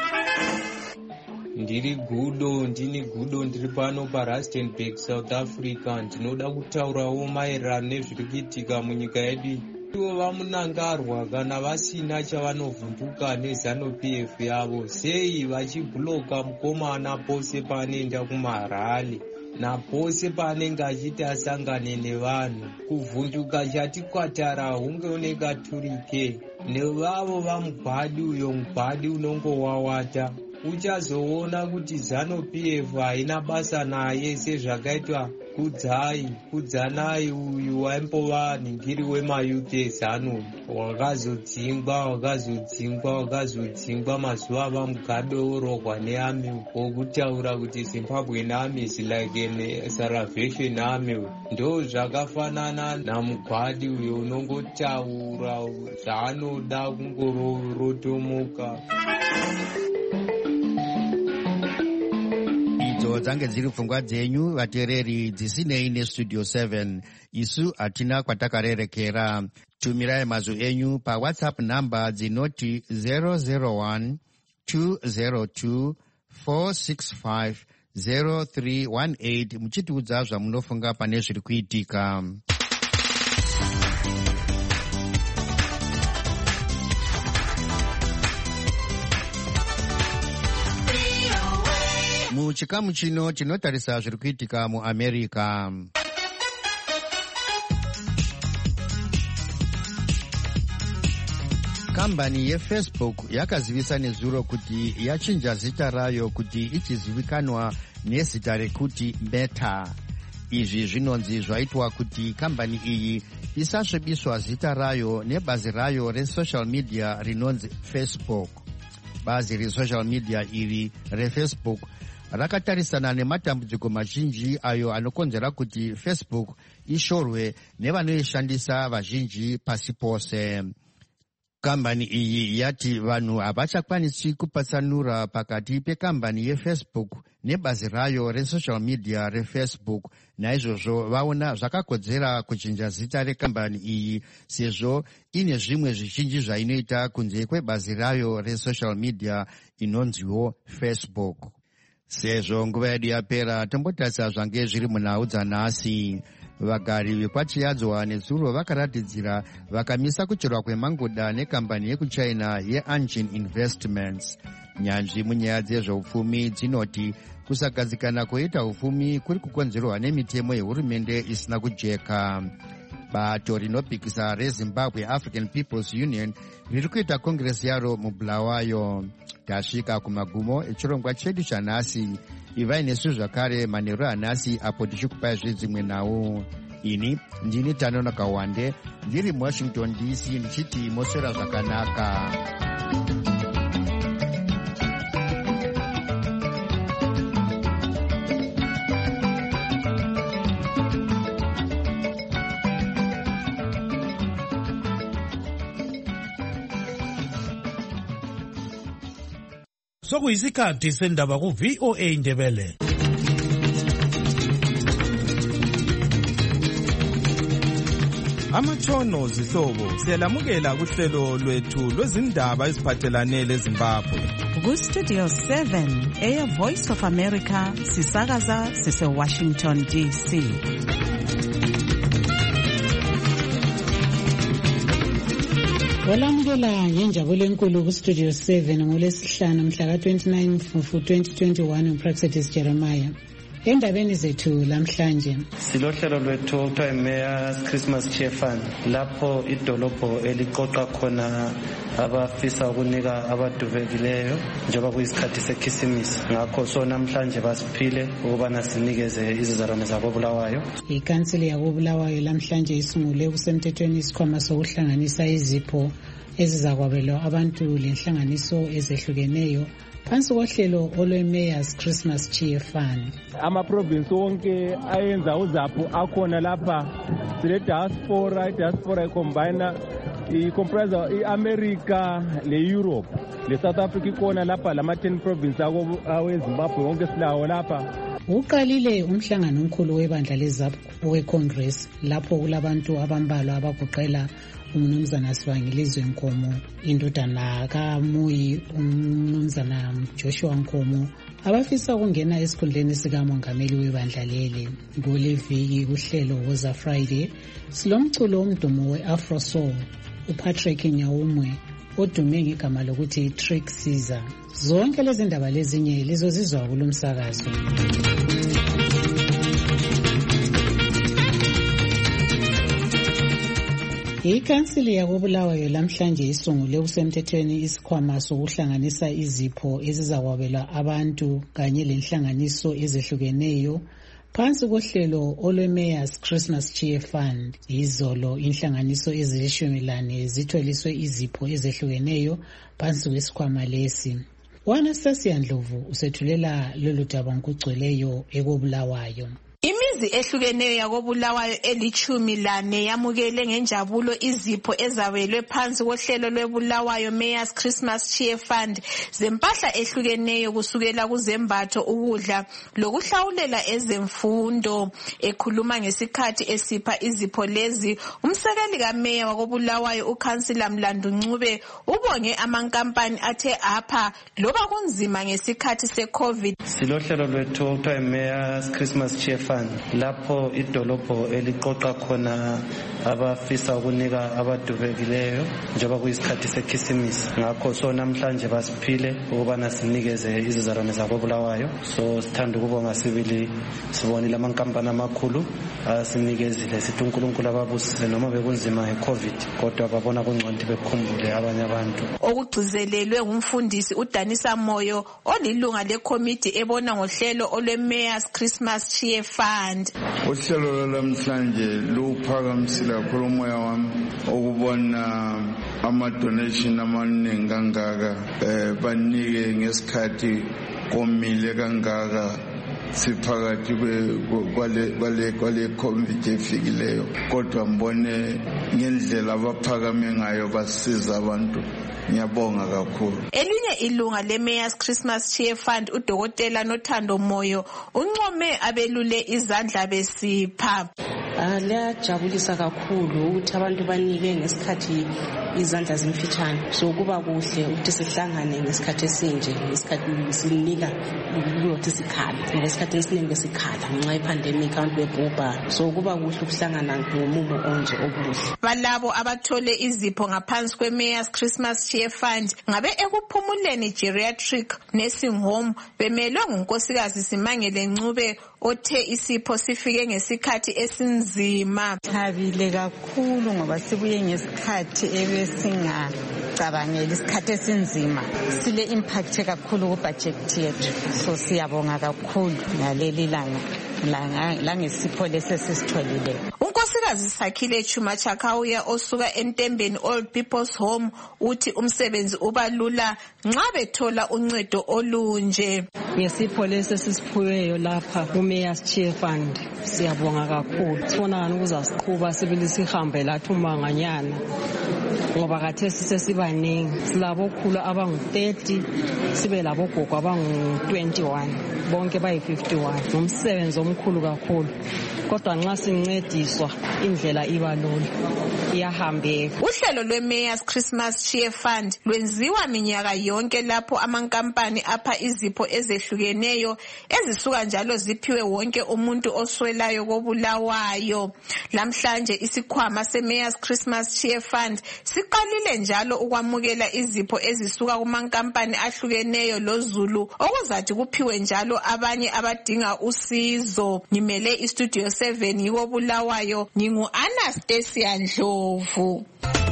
Ndiri Gudo, ndini Gudo, ndiri pano paRustenburg, South Africa. Ndinoda kutaurawo maererano nezviri kuitika munyika yedu. Ivo vamunangarwa kana vasina chavanovhunduka neZANU-P F yavo, sei vachibhuloka mukomana pose paanoenda kumarali napose paanenge achiti asangane nevanhu. Kuvhunduka chatikwatara hunge unekaturike nevavo vamugwadi uyo mugwadi unongowawata. Uchazoona kuti ZANU-P F haina basa naye sezvakaitwa Kudzai, Kudzanai uyu waimbova ningiri wemayuth eZANU. Wakazodzingwa, wakazodzingwa, wakazodzingwa mazuva vamugadoorogwa neARMY wokutaura kuti Zimbabwe neARMY is like a Salvation Army. Ndo zvakafanana namugwadi uyo unongotaura zvaanoda kungorotomoka. Idzo dzange dziri pfungwa dzenyu vateereri, dzisinei nestudio seven. Isu hatina kwatakarerekera. Tumirai mazwi enyu paWhatsApp namba dzinoti zero zero one two zero two four six five zero three one eight muchitiudza zvamunofunga pane zviri kuitika. Muchikamu chino tinotarisa zviri kuitika muAmerica. Kambani yeFacebook yakazivisa nezuro kuti yachinja zita rayo kuti ichizivikanwa nezita rekuti Meta. Izvi zvinonzi zvaitwa kuti kambani iyi isasvibiswa zita rayo nebazi rayo resocial media rinonzi Facebook. Bazi resocial media iri reFacebook rakatarisana nematambudziko mazhinji ayo anokonzera kuti Facebook ishorwe nevanoishandisa vazhinji pasi pose. Kambani iyi yati vanhu havachakwanisi kupatsanura pakati pekambani yeFacebook nebazi rayo resocial media reFacebook. Naizvozvo vaona zvakakodzera kuchinja zita rekambani iyi sezvo ine zvimwe zvizhinji zvainoita kunze kwebazi rayo resocial media inonziwo Facebook. Sezvo nguva yedu yapera, tombotarisa zvange zviri munhau dzanhasi. Vagari vekwaChiyadzwa nezuro vakaratidzira vakamisa kucherwa kwemangoda nekambani yekuchina yeAnjin Investments. Nyanzvi munyaya dzezveupfumi dzinoti kusagadzikana kwoita upfumi kuri kukonzerwa nemitemo yehurumende isina kujeka. Bato rinopikisa reZimbabwe African People's Union riri kuita kongresi yaro muBulawayo. Tasvika kumagumo echirongwa chedu chanhasi. Ivai nesu zvakare manheru anhasi apo tichikupai zvedzimwe nhau. Ini ndini Tanonoka Wande ndiri muWashington D C ndichiti moswera zvakanaka. Sokuyisikhathi sendaba ku V O A Ndebele. Amatshono zihlobo siyalamukela kuhlelo lwethu lwezindaba eziphathelane leZimbabwe. Ku Studio seven, Air Voice of America, sisakaza sise Washington D C. Walamukela ngenjabulo enkulu ku Studio seven ngolesihlanu mhla ka twenty-nine Mfumfu twenty twenty-one uPraxedis Jeremiah. Endabeni zethu lamhlanje silohlelo lwethu okuthiwa Mayor's Christmas Cheer Fund, lapho idolobho eliqoqa khona abafisa ukunika abadubekileyo njengoba kuyisikhathi sekhisimusi. Ngakho so namhlanje basiphile ukubana sinikeze izizalwane zakoBulawayo. Ikhansili yakoBulawayo lamhlanje isungule kusemthethweni isikhwama sokuhlanganisa izipho ezizakwabelwa abantu lenhlanganiso ezehlukeneyo phansi kohlelo olwe-Mayor's Christmas Cheer Fund. Ama-province wonke ayenza uzapho akhona lapha. Sile diaspora, diaspora icombine i-comprise i-America le-Europe. Le-South Africa ikona lapha lama-ten province aweZimbabwe wonke silawo lapha. Uqalile umhlangano omkhulu webandla leZAPU we-Congress lapho kulabantu abambalwa abagoqela umnumzana Sibangilizwe Nkomo, indodana kaMuyi umnumzana Joshua Nkomo, abafisa ukungena esikhundleni sikamongameli webandla leli. Ngoleviki kuhlelo Woza Friday silomculo omdumo we-Afro Soul uPatrick Nyawumwe odume ngegama lokuthi Trick Caesar. Zonke lezi ndaba lezinye lizozizwa kulomsakazo. Ikhansili yakoBulawayo lamhlanje isungule kusemthethweni isikhwama sokuhlanganisa izipho ezizakwabelwa abantu kanye lenhlanganiso ezehlukeneyo phansi kohlelo olwe-Mayor's Christmas Cheer Fund. Izolo inhlanganiso ezilishumi lane zitholiswe izipho ezehlukeneyo phansi kwesikhwama lesi. Wanastasia Ndlovu usethulela lolu daba ngokugcweleyo ekoBulawayo. Imizi ehlukeneyo yakoBulawayo elichumi lane yamukele ngenjabulo izipho ezabelwe phansi kohlelo lweBulawayo Mayor's Christmas Cheer Fund zempahla ehlukeneyo kusukela kuzembatho, ukudla lokuhlawulela ezemfundo. Ekhuluma ngesikhathi esipha izipho lezi, umsekeli kaMeya wakoBulawayo uKhansila Mlandu Ncube ubonge amankampani athe apha loba kunzima ngesikhathi seCovid. Silohlelo lwethu okuthiwa Mayor's Christmas Cheer Fund, lapho idolobho eliqoqa khona abafisa ukunika abadubekileyo njengoba kuyisikhathi sekhisimusi. Ngakho so namhlanje basiphile ukubana sinikeze izizalwane zakoBulawayo. So sithanda ukubonga sibili sibonile amankampani amakhulu asinikezile, sithi uNkulunkulu ababusise noma bekunzima ngeCovid kodwa babona kungcono bekhumbule abanye abantu. Okugcizelelwe ngumfundisi uDanisa Moyo olilunga lekomiti ebona ngohlelo olwe-Mayor's Christmas Cheer Fund. Uhlelo lwamhlanje luphakamisile kakhulu umoya wami ukubona ama-donation amaningi kangaka eh banike ngesikhathi komile kangaka siphakathi kwale kwale kwale COVID efikileyo, kodwa mbone ngendlela abaphakame ngayo basiza abantu. Ngiyabonga kakhulu. Elinye ilunga le-Mayor's Christmas Cheer Fund uDokotela Nothando Moyo uncome abelule izandla besipha. Liyajabulisa kakhulu ukuthi abantu banike ngesikhathi izandla zimfitshane. So kuba kuhle ukuthi sihlangane ngesikhathi esinje, ngesikhathi sinika ukuthi sikhala. Ngesikhathi esiningi besikhala ngenxa yepandemic abantu bebhubha. So kuba kuhle ukuhlangana ngomumo onje obuhle. Balabo abathole izipho ngaphansi kwe-Mayor's Christmas Cheer Fund ngabe ekuphumuleni geriatric nursing home bemelwe ngunkosikazi Simangele Ncube othe isipho sifike ngesikhathi esinzima. Thabile kakhulu ngoba sibuye ngesikhathi ebesingacabangela isikhathi esinzima. Sile impact kakhulu ku budget yethu. So siyabonga kakhulu ngaleli langa langesipho lesesisitholile. Unkosikazi Sakhile Chuma Chakauya osuka eNtembeni Old People's Home uthi umsebenzi ubalula nxa bethola uncedo olunje. Ngesipho lesesisiphuweyo lapha ku-Mayor's Cheer Fund siyabonga kakhulu. Sibona ngani ukuzasiqhuba sibili sihambe lathi umanganyana ngoba khathesi sesibaningi, silabokhulu abangu-thirty sibe labogogo abangu-twenty-one bonke bayi-fifty-one. Ngumsebenzi omkhulu kakhulu, kodwa nxa sincediswa indlela iba lula, iyahambeka. Uhlelo lwe-Mayor's Christmas Cheer Fund lwenziwa minyaka yonke lapho amankampani apha izipho ezehlukeneyo ezisuka njalo ziphiwe wonke umuntu oswelayo koBulawayo. Lamhlanje isikhwama se-Mayor's Christmas Cheer Fund siqalile njalo ukwamukela izipho ezisuka kumankampani ahlukeneyo loZulu okuzathi kuphiwe njalo abanye abadinga usizo. Ngimele istudio seven yiko Bulawayo, ngingu Anastasia Ndlovu.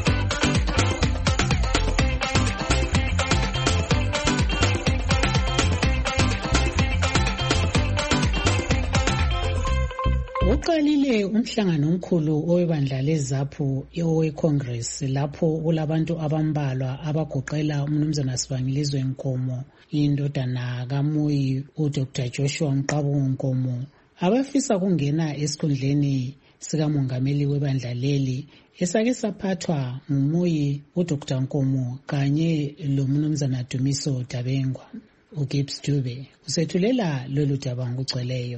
Uqalile umhlangano omkhulu owebandla leZAPU owe-Congress lapho kulabantu abambalwa abagoqela umnumzana Sibangilizwe Nkomo, indodana kaMuyi uDr Joshua Mqabu Nkomo, abafisa kungena esikhundleni sikamongameli webandla leli esake saphathwa nguMuyi uDr Nkomo kanye lomnumzana Dumiso Dabengwa. uGibbs Dube usethulela lolu daba ngokugcweleyo.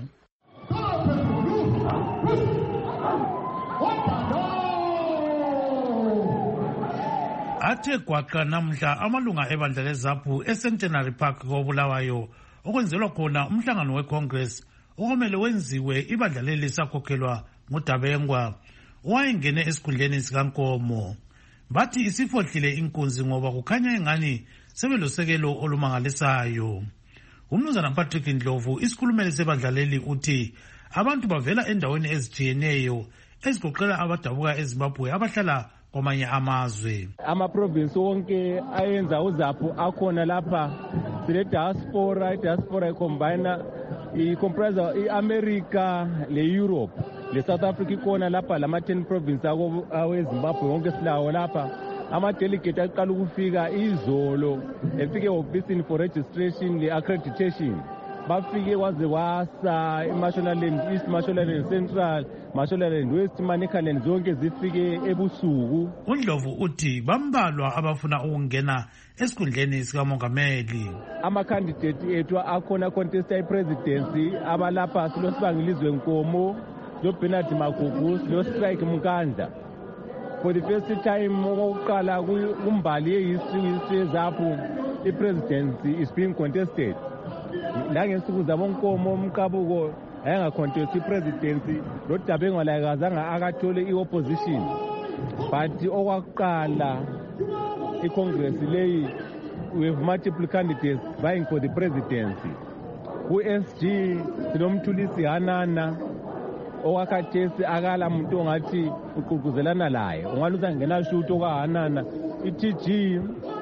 Athe gwaqa namhla amalunga ebandla leZAPU eCentenary Park koBulawayo okwenzelwa khona umhlangano weCongress okumele wenziwe ibandla leli lisakhokhelwa nguDabengwa owayengene esikhundleni sikaNkomo. Bathi isifohlile inkunzi ngoba kukhanya engani sebelosekelo olumangalisayo. Umnumzana Patrick Ndlovu isikhulumeli sebandla leli uthi abantu bavela endaweni ezitshiyeneyo ezigoqela abadabuka eZimbabwe abahlala kwamanye amazwe. Ama-province wonke ayenza uZAPU akhona lapha. Sile diaspora, diaspora icombine i-comprise i-America le-Europe. Le-South Africa ikhona lapha lama ten province aweZimbabwe wonke silawo lapha. Ama-delegate aqala ukufika izolo efike ofisini for registration le-accreditation. Bafike kwaze kwasa iMashonaland East, Mashonaland Central, Mashonaland West, Manicaland zonke zifike ebusuku. uNdlovu uthi bambalwa abafuna ukungena esikhundleni sikamongameli. Ama-candidate ethu akhona contesta i-presidency abalapha silo Sibangilizwe Nkomo, lo Bernard Magugu, lo Strike Mkandla. For the first time okokuqala kumbali ye-history yeZAPU, i-presidency is being contested. Langensuku zaboNkomo Mqabuko ayengacontest i-presidency, lo Dabengwa la kazange akathole i-opposition. But okwakuqala i-Congress leyi we have multiple candidates vying for the presidency. Ku-S G sinomthulisi Hanana owakhathesi akala muntu ongathi uququzelana laye ungani uzangena shutho kwaHanana. I-T G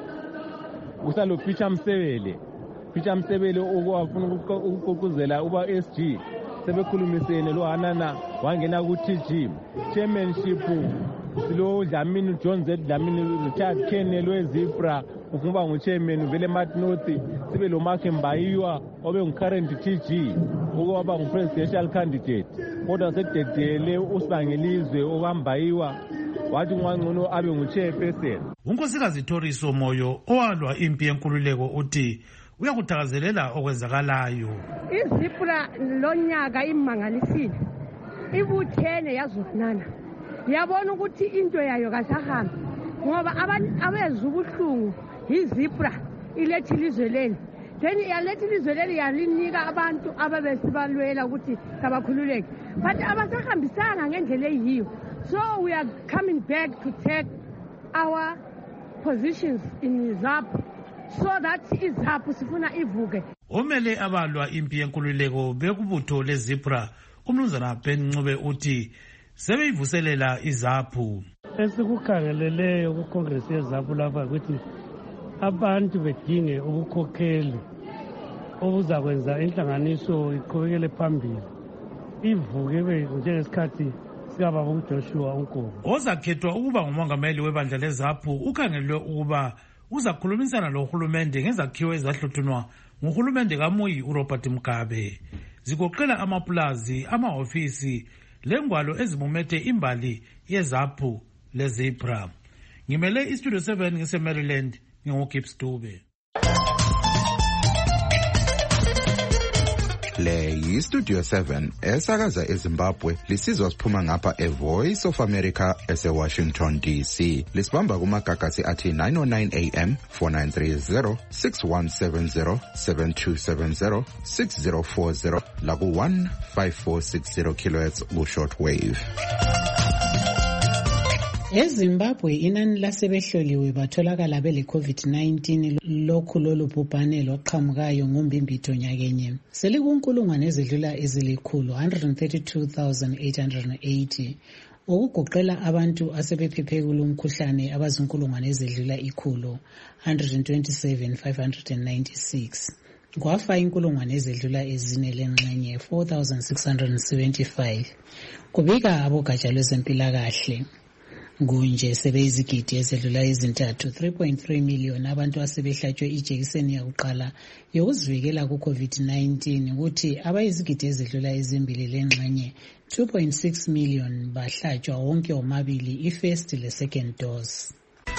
usalo Peter Msebele Peter Msebele okwafuna ukuququzela uba S G sebekhulumisene lo Hanana wangena ku-T G. Chairmanship silo Dlamini John Z Dlamini Richard Kennel weZipra ukuba ngu-chairman vele North, sibe lo Mark Mbayiwa obe ngu-current T G ukuba ngu-presidential candidate. Kodwa sededele uSibangilizwe okwambayiwa wathi ngwangcono abe ngu-chairperson. uNkosikazi Thoriso Moyo owalwa impi yenkululeko uthi uyakuthakazelela okwenzakalayo. iZipra lonyaka imangalisile, ibuthene yazwanana, yabona ukuthi into yayo kasahambi ngoba abezwe ubuhlungu iZipra ilethi ilizwe leli, then yalethi ilizwe leli yalinika abantu ababesibalwela ukuthi kabakhululeke, but abasahambisanga ngendlela eyiyo. So we are coming back to take our positions in ZAPU so that iZAPU sifuna ivuke. Omele abalwa impi yenkululeko bekubutho leZipra umnumzana Ben Ncube uthi sebeyivuselela iZAPU. Esikukhangeleleyo kuCongress yeZAPU lapha ukuthi abantu bedinge ubukhokheli obuzakwenza inhlanganiso iqhubekele phambili ivuke njengesikhathi sikababa uJoshua Nkomo. Ozakhethwa ukuba ngumongameli webandla leZAPU ukhangelwe ukuba uzakhulumisana lohulumende ngezakhiwo ezahluthunwa nguhulumende kaMuyi uRobert Mugabe. Zigoqela amapulazi, amahofisi lengwalo ezimumethe imbali yeZAPU leZipra. ngimele istudio seven ngise-Maryland nginguGibbs Dube. Le yi-Studio seven esakaza eZimbabwe lisizwa siphuma ngapha eVoice of America ese-Washington D C. Lisibamba kumagagasi athi nine oh nine A M, four nine three zero, six one seven zero, seven two seven zero, six zero four zero laku one five four six zero kilohertz ku-short wave. EZimbabwe inani lasebehloliwe batholakala bele COVID nineteen lokhu lolu bhubhane loqhamukayo ngombimbitho nyakenye selikunkulungwane ezidlula ezilikhulu one hundred thirty-two thousand eight hundred eighty okugoqela abantu asebephephe kulo mkhuhlane abazinkulungwane ezidlula ikhulu one hundred twenty-seven thousand five hundred ninety-six kwafa inkulungwane ezidlula ezine lengxenye four thousand six hundred seventy-five kubika abogatsha lwezempilakahle. Kunje sebeyizigidi ezedlula izintathu three point three million abantu asebehlatshwe ijekiseni yakuqala yokuzivikela ku-COVID nineteen ukuthi abayizigidi ezedlula ezimbili lengxenye two point six million bahlatshwa wonke omabili i-first le-second dose.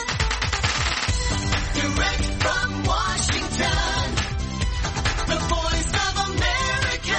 Direct from Washington, the voice of America,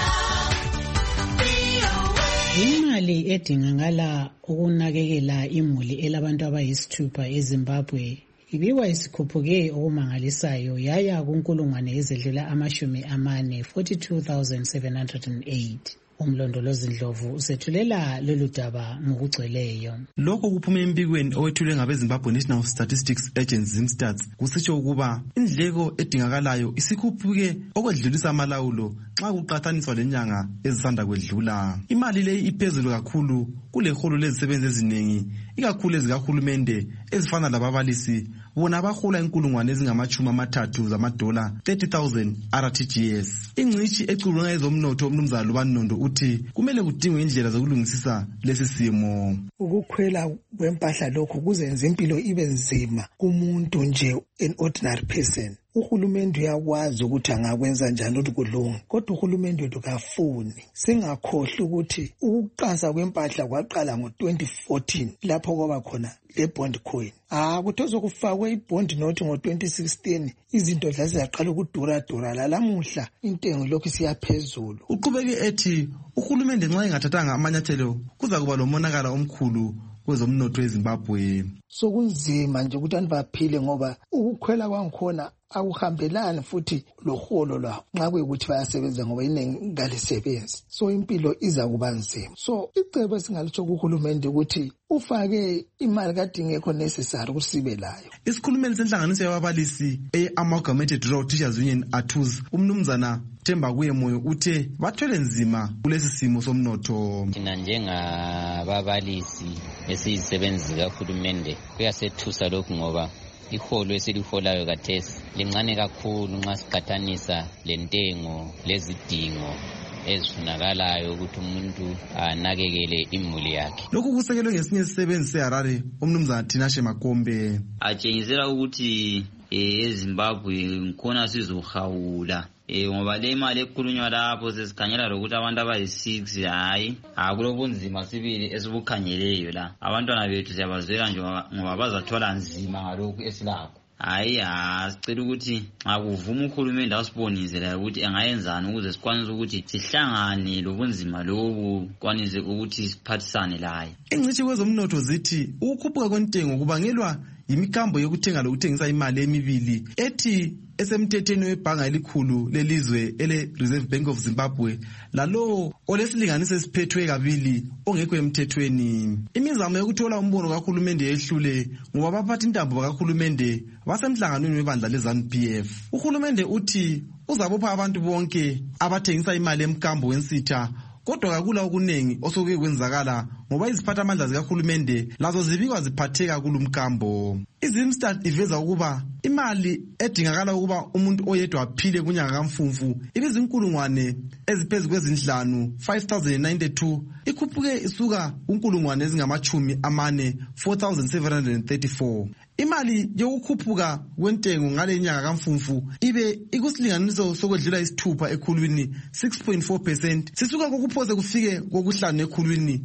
V O A. Imali edingakala ukunakekela imuli elabantu abayisithupha eZimbabwe ibikwa isikhuphuke okumangalisayo yaya kunkulungwane ezedlula amashumi amane forty-two thousand seven hundred eight. Umlondolozi Ndlovu usethulela lolu daba ngokugcweleyo. Lokho kuphume embikweni owethulwe ngabeZimbabwe National Statistics Agency Zimstats kusitsho ukuba indleko edingakalayo isikhuphuke okwedlulisa amalawulo xa kuqathaniswa lenyanga ezisanda kwedlula. Imali le iphezulu kakhulu kule holo lezisebenzi eziningi ikakhulu ezikahulumende ezifana lababalisi bona abahola inkulungwane ezingamachumi amathathu zamadola thirty thousand R T G S. Ingcishi eculunga ezomnotho umnumzana Lubani Nondo uthi kumele kudingwe indlela zokulungisisa lesi simo. Ukukhwela kwempahla lokho kuzenza impilo ibe nzima kumuntu nje an ordinary person. Uhulumende uyakwazi ukuthi angakwenza njani ukuthi kulunge kodwa uhulumende wethu kafuni. Singakhohle ukuthi ukuqansa kwempahla kwaqala ngo twenty fourteen lapho kwaba khona le bond coin. Ah kuthozo kufakwe ibond note ngo twenty sixteen izinto zaziyaqala ukudura dura lalamuhla intengo lokho siyaphezulu. Uqhubeke ethi uhulumende nxa engathathanga amanyathelo kuza kuba lomonakala omkhulu kwezomnotho eZimbabwe. Sokunzima nje ukuthi abantu baphile ngoba ukukhwela kwangikhona akuhambelani futhi loholo lwabo nxa kuyikuthi bayasebenza ngoba inengi ngalisebenzi. So impilo iza kuba nzima. So icebo esingalisho kuhulumende ukuthi ufake imali kade ingekho necessary kusibe layo. Isikhulumeli senhlanganiso yababalisi e-Amalgamated Rural Teachers Union A T U Z umnumzana Themba kuye moyo uthe bathwele nzima kulesi simo somnotho. Thina njengababalisi esiyisebenzi kahulumende kuyasethusa lokhu ngoba iholo esiliholayo kathesi lincane kakhulu nxa siqathanisa lentengo lezidingo ezifunakalayo ukuthi umuntu anakekele imuli yakhe. Lokhu kusekelwe ngesinye isisebenzi seHarare umnumzana Tinashe Makombe. Atshengisela ukuthi eZimbabwe ngikhona sizohawula Eh ngoba le imali ekhulunywa lapho sesikhanyela lokuthi abantu abayi-six hayi akulobunzima sibili esibukhanyeleyo la. Abantwana bethu siyabazwela nje ngoba bazathola nzima ngalokhu esilakho. Hayi asicela ukuthi akuvuma uhulumende asibonise la ukuthi engayenzani ukuze sikwanise ukuthi sihlangane lobunzima lobu kwanise ukuthi siphathisane laye. Ingcishi kwezomnotho zithi ukukhuphuka kwentengo kubangelwa yimikambo yokuthenga lokuthengisa imali emibili ethi esemthethweni webhanga elikhulu lelizwe ele Reserve Bank of Zimbabwe lalo olesilinganiso esiphethwe kabili ongekho emthethweni. Imizamo yokuthola umbono kahulumende yehlule ngoba baphathi intambo bakahulumende basemhlanganweni webandla leZANU P F. Uhulumende uthi uzabopha abantu bonke abathengisa imali emkambo wensitha kodwa kakula okunengi osokuye kwenzakala ngoba iziphatha amandla zikahulumende lazo zibikwa ziphatheka kulumkambo. Izimstat iveza ukuba imali edingakala ukuba umuntu oyedwa aphile kunyanga kaMfumfu ibizinkulungwane eziphezulu kwezinhlanu five thousand ninety-two ikhuphuke isuka kunkulungwane ezingamachumi amane four thousand seven hundred thirty-four. Imali yokukhuphuka kwentengo ngale nyanga kaMfumfu ibe ikusilinganiso sokwedlula isithupha ekhulwini six point four percent sisuka kokuphoze kufike kokuhlanu ekhulwini four point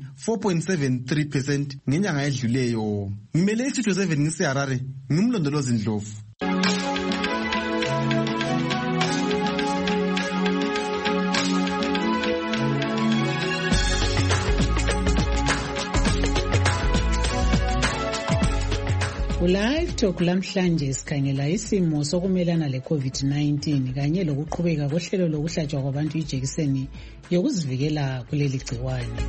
point seven three percent ngenyanga edluleyo. Ngimele iStudio seven ngiseHarare, ngimlondolozi Ndlovu. Live Talk lamhlanje sikhangela isimo sokumelana le-COVID nineteen kanye lokuqhubeka kohlelo lokuhlatshwa kwabantu ijekiseni yokuzivikela kuleli gciwane.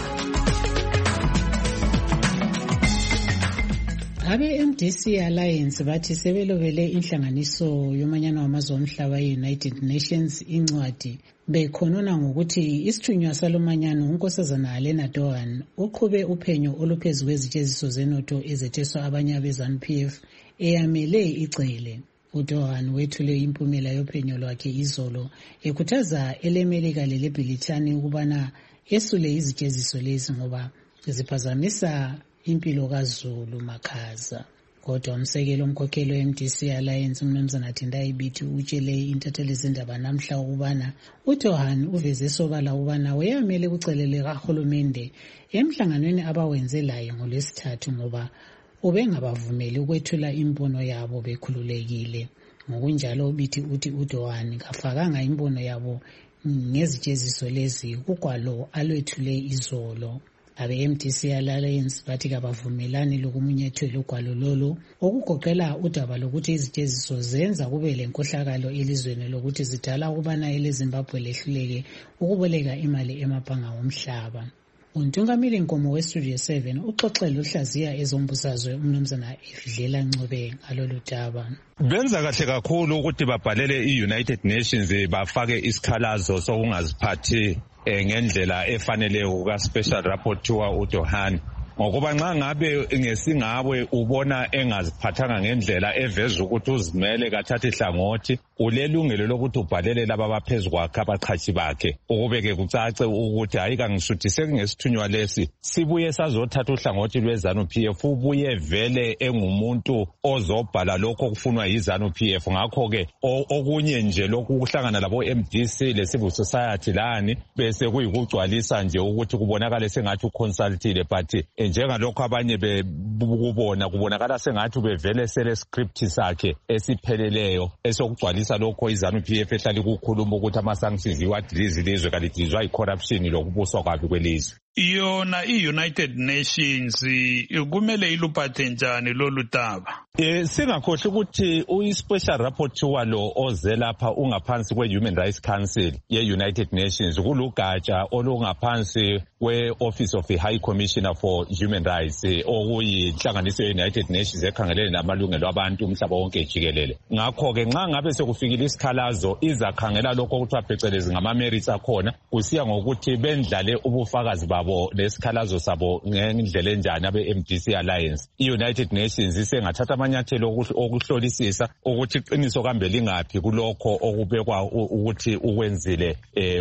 Abe-M D C Alliance bathi sebelobele inhlanganiso yomanyano wamazwe omhlaba ye-United Nations incwadi bekhonona ngokuthi isithunywa salomanyano unkosazana Alena Dohan uqhube uphenyo oluphezu kwezijeziso zenotho ezetheswa abanye abe-ZANU P F eyamele icele. uDohan wethule impumela yophenyo lwakhe izolo ekhuthaza elemelika lelebhilithani ukubana esule izijeziso lezi ngoba ziphazamisa impilo kaZulu Makhaza. Kodwa umsekelo omkhokheli we-M D C Alliance uMnumzana Tendai Biti utshele intatheli zindaba namhla ukubana uDohan uveze sobala ukubana weyamele kucelele kahulumende emhlanganweni abawenze laye ngolwesithathu ngoba ubengabavumeli ukwethula imbono yabo bekhululekile. Ngokunjalo Biti uthi uDohan kafakanga imbono yabo ngezijeziso lezi kugwalo alwethule izolo. Abe-M D C Alliance bathi kabavumelani lokumunyethela ugwalo lolo okugoqela udaba lokuthi izijeziso zenza kube lenkohlakalo elizweni lokuthi zidala ukubana eleZimbabwe lehluleke ukuboleka imali emabhanga womhlaba. Untungameli Nkomo weStudio seven uxoxele uhlaziya ezombusazwe uMnumzana Efidlela Ncube ngalolu daba. Benza kahle kakhulu ukuthi babhalele i-United Nations bafake isikhalazo sokungaziphathi ngendlela efaneleyo kuka-Special Rapporteur uDohan. Ngokuba nxa ngabe ngesingabwe ubona engaziphathanga ngendlela eveza ukuthi uzimele kathatha ihlangothi, ulelungelo lokuthi ubhalele laba abaphezu kwakhe abaqhatshi bakhe ukubeke kucace ukuthi hayi kangisuthiseki ngesithunywa lesi sibuye sazothatha uhlangothi lweZANU P F, ubuye vele engumuntu ozobhala lokho okufunwa yiZANU P F. Ngakho-ke okunye nje lokhu kuhlangana labo-M D C le-Civil Society lani bese kuyikugcwalisa nje ukuthi kubonakale sengathi uconsultile, but njengalokho abanye bekubona kubonakala sengathi bevele sele script sakhe esipheleleyo esokugcwalisa lokho iZANU P F ehlali kukhuluma ukuthi ama-sanctions iwadilize ilizwe kalidilizwa i-corruption lokubuswa kwabi kwelizwe. Yona i-United Nations kumele iluphathe njani lolu daba? Eh singakhohle ukuthi uyi-Special Rapporteur lo oze lapha ungaphansi kwe-Human Rights Council ye-United Nations kulugatsha olungaphansi kwe-Office of the High Commissioner for Human Rights okuyinhlanganiso ye-United Nations ekhangelene namalungelo abantu umhlaba wonke jikelele. Ngakho-ke nxa ngabe sekufikile isikhalazo izakhangela lokho okuthiwa phecelezi ngama-merits akhona kusiya ngokuthi bendlale ubufakazi babo lesikhalazo sabo ngendlela enjani abe-M D C Alliance. I-United Nations isengathatha amanyathelo okuhlolisisa ukuthi iqiniso kambe lingaphi kulokho okubekwa ukuthi ukwenzile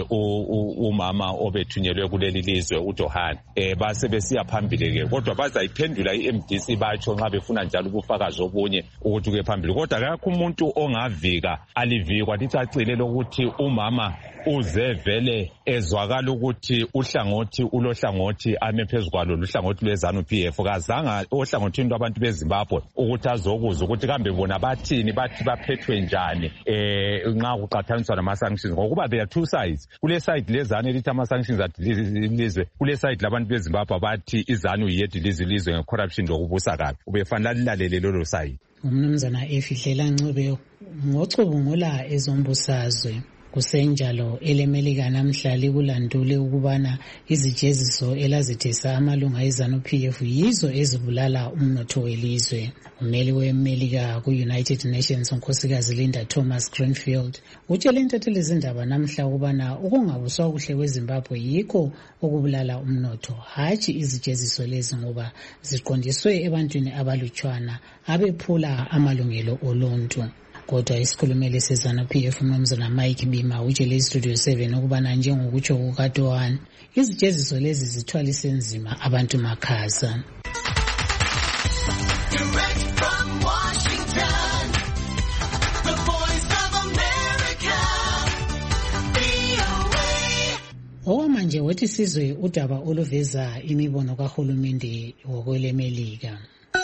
umama obethunyelwe kuleli lizwe uDohan. Base besiya phambili ke kodwa bazayiphendula i-M D C batsho nxa befuna njalo ubufakazi obunye ukuthi kuye phambili. Kodwa akekho umuntu ongavika alivikwa licacile lokuthi umama uze vele ezwakala ukuthi uhlangothi ulohlangothi ame phezu kwalo luhlangothi lweZANU P F kazanga ohlangothini lwabantu beZimbabwe ukuthi azokuza ukuthi kambe bona bathini bathi baphethwe njani eh nxa kuqathaniswa nama-sanctions ngokuba there are two sides. Kule side leZANU elithi ama-sanctions adilizwe, kule side labantu beZimbabwe bathi iZANU yedilize ilizwe nge-corruption lokubusa kabi. Ubefanele lilalele lolo side. Umnumzana Efidlela Ncube ngocubungula ezombusazwe kusenjalo elemelika namhla likulandule ukubana izijeziso elazithesa amalunga eZANU P F yizo ezibulala umnotho welizwe. Umeli wemelika ku-United Nations unkosikazi Linda Thomas Greenfield utshele intatheli zindaba namhla ukubana ukungabuswa kuhle kweZimbabwe yikho okubulala umnotho, hatshi izijeziso lezi ngoba ziqondiswe ebantwini abalutshwana abephula amalungelo oluntu. Kodwa isikhulumeli seZANU P F uMnumzana Mike Bima utshele iStudio seven ukubana njengokutsho kukaDohan izijeziso lezi zithwalise nzima abantu Makhaza. manje wathi sizwe udaba oluveza imibono kahulumende wokwelemelika.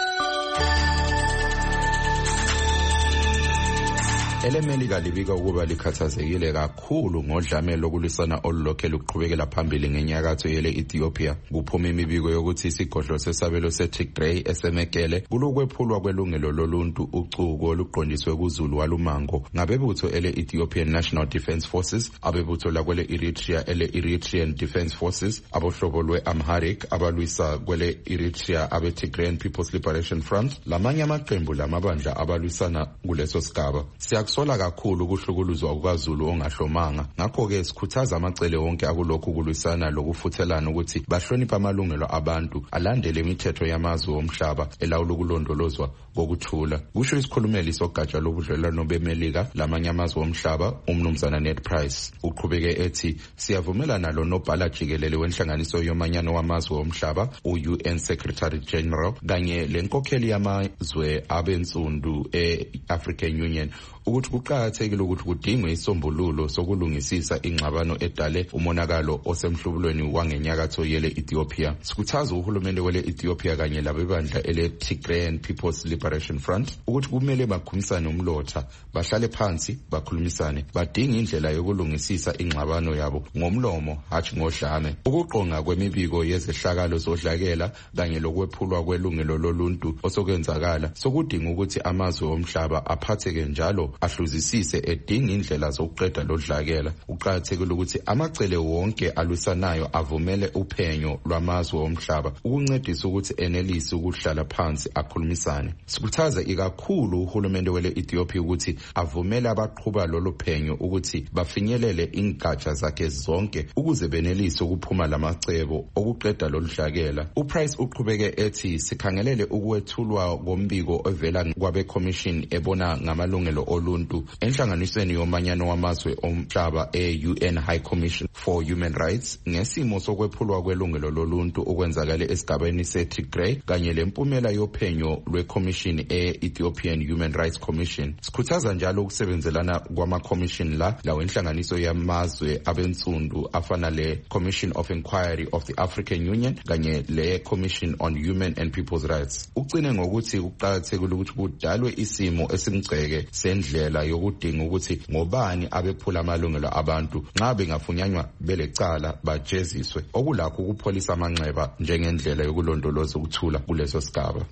elemelika libika ukuba likhathazekile kakhulu ngodlame lokulisana olulokhe luqhubekela phambili ngenyakatho yele Ethiopia. Kuphuma imibiko yokuthi isigodlo sesabelo seTigray esemekele kulokwephulwa kwelungelo loluntu ucuko oluqondiswe kuZulu walumango ngabebutho ele Ethiopian National Defence Forces, abebutho lakwele Eritrea ele Eritrean Defence Forces, abohlobo lwe Amharic abalwisa kwele Eritrea abe Tigrayan People's Liberation Front, lamanye amaqembu lamabandla abalwisana kuleso sigaba. Sola kakhulu ukuhlukuluzwa kwaZulu ongahlomanga. Ngakho ke sikhuthaza amacele wonke akulokhu kulwisana lokufuthelana ukuthi bahlonipha amalungelo abantu, alandele imithetho yamazwe omhlaba elawula ukulondolozwa kokuthula. Kusho isikhulumeli sogatsha lobudlelwano bemelika lamanye amazwe omhlaba, umnumzana Ned Price. Uqhubeke ethi siyavumelana lo nobhala jikelele wenhlanganiso yomanyano wamazwe omhlaba, u-U N Secretary General, kanye lenkokheli yamazwe abensundu e-African Union ukuthi kuqakathekile ukuthi kudingwe isombululo sokulungisisa ingxabano edale umonakalo osemhlubulweni wangenyakatho yele Ethiopia. Sikhuthaza uhulumende wele Ethiopia kanye labebandla ele Tigrayan People's Liberation Front ukuthi kumele bakhumisane umlotha, bahlale phansi bakhulumisane, badinge indlela yokulungisisa ingxabano yabo ngomlomo hathi ngodlame. Ukuqonga kwemibiko yezehlakalo zodlakela kanye lokwephulwa kwelungelo loluntu osokwenzakala sokudinga ukuthi amazwe omhlaba aphatheke njalo ahluzisise edinga indlela zokuqeda lodlakela. Uqakathekile ukuthi amacele wonke alwisanayo avumele uphenyo lwamazwe omhlaba ukuncedisa ukuthi enelise ukuhlala phansi akhulumisane. Sikhuthaza ikakhulu uhulumende wele Ethiopia ukuthi avumele abaqhuba lolu phenyo ukuthi bafinyelele ingatsha zakhe zonke ukuze benelise ukuphuma lamacebo okuqeda lodlakela. uPrice uqhubeke ethi sikhangelele ukwethulwa kombiko ovela kwabe commission ebona ngamalungelo oluntu enhlanganisweni yomanyano wamazwe omhlaba e-U N High Commission for Human Rights ngesimo sokwephulwa kwelungelo loluntu okwenzakala esigabeni seTigray kanye lempumela yophenyo lwe-commission e-Ethiopian Human Rights Commission. Sikhuthaza njalo ukusebenzelana kwama-commission la lawo inhlanganiso yamazwe abensundu afana le Commission of Inquiry of the African Union kanye le Commission on Human and People's Rights. Ucine ngokuthi kuqakathekile ukuthi kudalwe isimo esimgceke sendlela yokudinga ukuthi ngobani abephula amalungelo abantu nxa bengafunyanywa belecala bajeziswe, okulakho ukupholisa amanxeba njengendlela yokulondoloza ukuthula kuleso sigaba.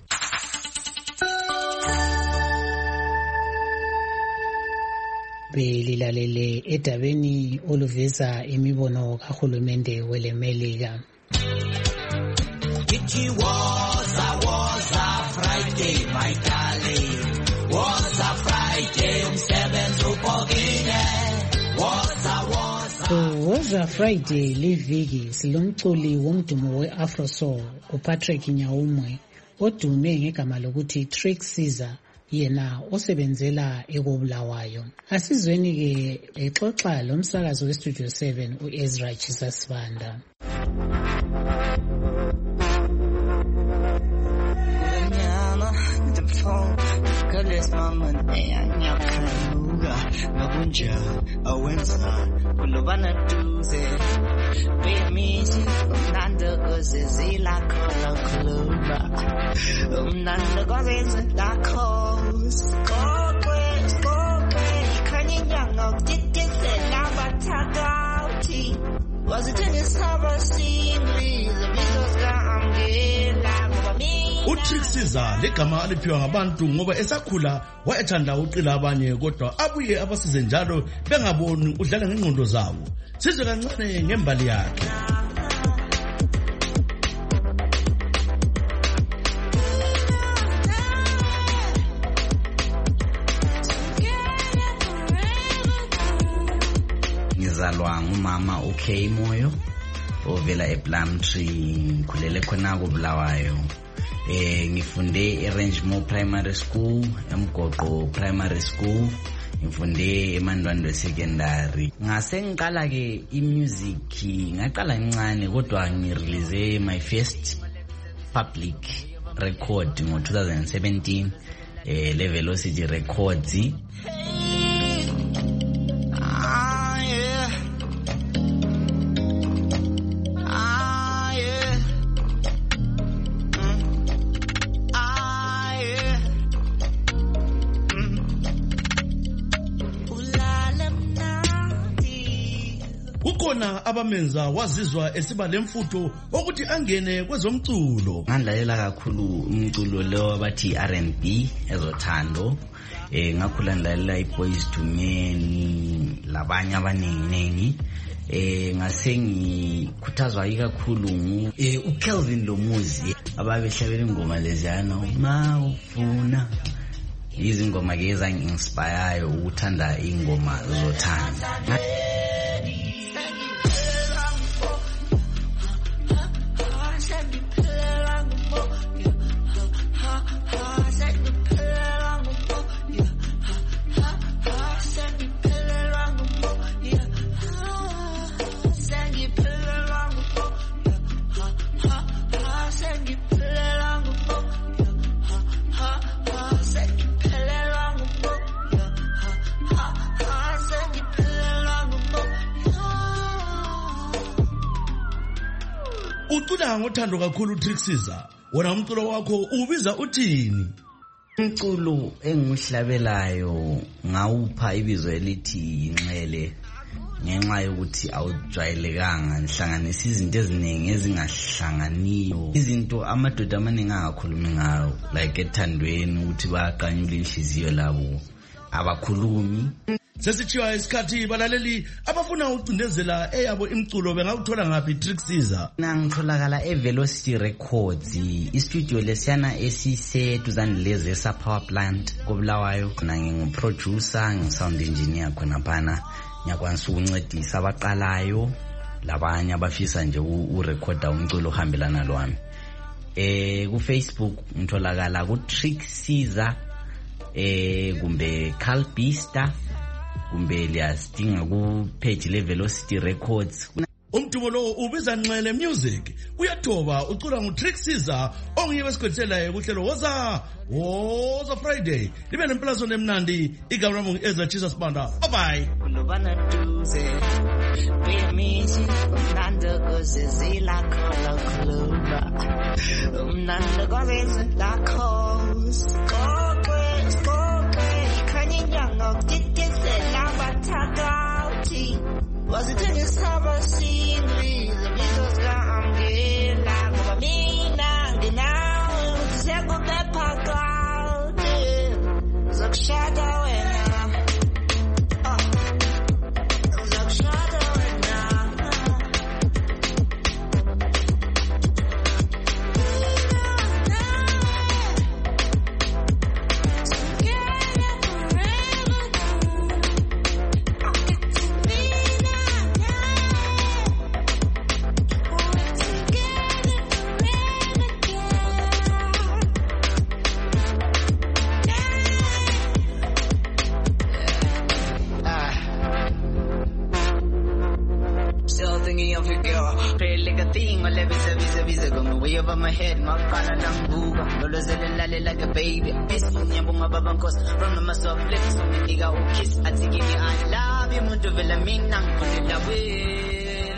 Belilalele edabeni oluveza imibono kahulumende welemelika. It was a was a Friday, my darling. Was a Friday, umsebenzi ubhokile. Was a was a was a Friday liviki silomculi womdumo we-Afro Soul uPatrick Nyawumwe odume ngegama lokuthi Trick Caesar, yena osebenzela ekobulawayo. Asizweni ke exoxa lo msakazo weStudio seven uEzra Chisasibanda. Kales mama nyakaluga nakunja awenza kulobana tuze bemisi umnanda kozezila kola kluba umnanda kozezila kos kokwe kokwe kanyanga titesela batagauti was it in his harbor singly the business amgela uTrick Caesar legama aliphiwa ngabantu ngoba esakhula wayethanda uqila abanye kodwa abuye abasize njalo bengaboni udlala ngengqondo zabo. Sizwe kancane ngembali yakhe. Ngizalwa ngumama uKay Moyo ovela ePlumtree, khulele khona koBulawayo. Eh ngifunde eRangemore Primary School, eMgoqo Primary School, ngifunde eMandwandwe Secondary. Ngase ngiqala ke imusic, ngaqala incane kodwa ngirelease my first public record ngo two thousand seventeen eh le Velocity Records. kukhona abamenza wazizwa esiba lemfutho ukuthi angene kwezomculo. Ngandlalela kakhulu umculo lo abathi R and B ezothando. Eh ngakhula ndlalela iBoys to Men labanye abaningi. Eh ngase ngikhuthazwa ikakhulu ngu eh uKelvin Lomuzi ababehlabela ingoma leziyana ma ufuna izingoma ke ezangi-inspire ukuthanda ingoma zothando. Ucula ngothando kakhulu Trixie, wona umculo wakho ubiza uthini? Umculo engihlabelayo ngawupha ibizo elithi Inxele ngenxa yokuthi awujwayelekanga, nhlanganisa izinto eziningi ezingahlanganiyo, izinto amadoda amaningi angakhulumi ngayo, like ethandweni ukuthi baqanyule inhliziyo labo abakhulumi. Sesithiwa isikhathi balaleli abafuna ucindezela eyabo imculo bengawuthola ngaphi Trixie? Nangitholakala eVelocity Records, istudio lesiyana esiseduzane lezi esa power plant koBulawayo. Khona nginguproducer, ngisound engineer khona phana, ngiyakwanisa ukuncedisa abaqalayo labanye abafisa nje urecorda umculo ohambelana lwami. Eh ku Facebook ngitholakala ku Trixie eh kumbe Calbista kumbe liyastinga ku page le Velocity Records. Umdumo lo ubiza Nxele Music uyathoba ucula nguTrixie ongiwe esikhwethelayo kuhlelo woza woza Friday libe nempelasonto emnandi. Igama lami ngu-Ezra Jesus Banda. Bye bye. Was it in his summer scene? The Beatles got good like what I mean now. And now it's a good that park out. It's a shadow and it's a shadow and over my head, my pana nambuga. Lolozele like a baby. Miss Munyabunga Babankos, from myself, lips on the nigga who kiss. I think me I love you, Munduvela Minang, put it away.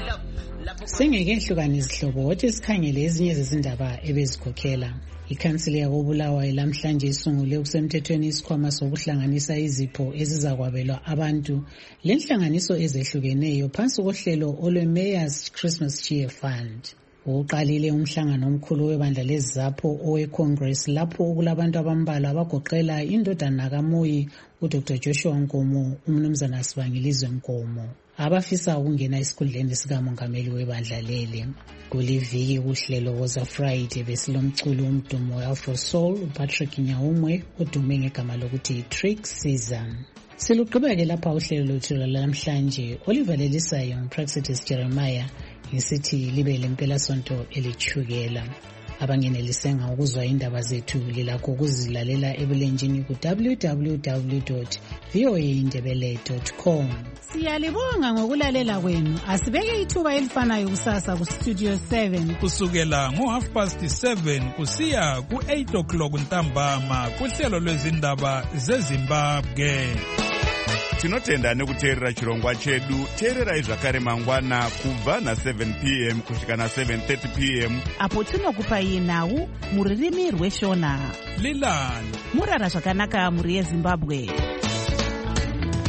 Singeke hlukana izihlobo wathi sikhangele ezinye zezindaba ebezikhokhela. Ikhansili yakoBulawayo lamhlanje isungule kusemthethweni isikhwama sokuhlanganisa izipho ezizakwabelwa abantu lenhlanganiso ezehlukeneyo phansi kohlelo olwe Mayor's Christmas Cheer Fund. Uqalile umhlangano omkhulu webandla lezapho oweCongress lapho okulabantu abambalwa abagoqela indodana kaMoyi uDr Joshua Nkomo, umnumzana Sibangilizwe Nkomo, abafisa ukungena esikhundleni sikamongameli webandla leli. Kuliviki kuhlelo woza Friday besilomculo umdumo weAfro Soul uPatrick Nyawumwe odume ngegama lokuthi Trixie. Siluqhubeke lapha uhlelo lwethu lamhlanje olivalelisayo uPraxitis Jeremiah ngisithi libe lempela sonto elithukela. Abangenelisenga ukuzwa indaba zethu lilakho ukuzilalela ebulenjini ku w w w dot v o a indebele dot com. Siyalibonga ngokulalela kwenu. Asibeke ithuba elifanayo kusasa ku Studio seven kusukela ngo half past seven kusiya ku eight o'clock ntambama kuhlelo lwezindaba zeZimbabwe. Tinotenda nekuteerera chirongwa chedu. Teererai zvakare mangwana kubva na seven p m kusvika na seven thirty p m apo tinokupai nhau muririmi rweshona. Lilani murara zvakanaka muri yeZimbabwe.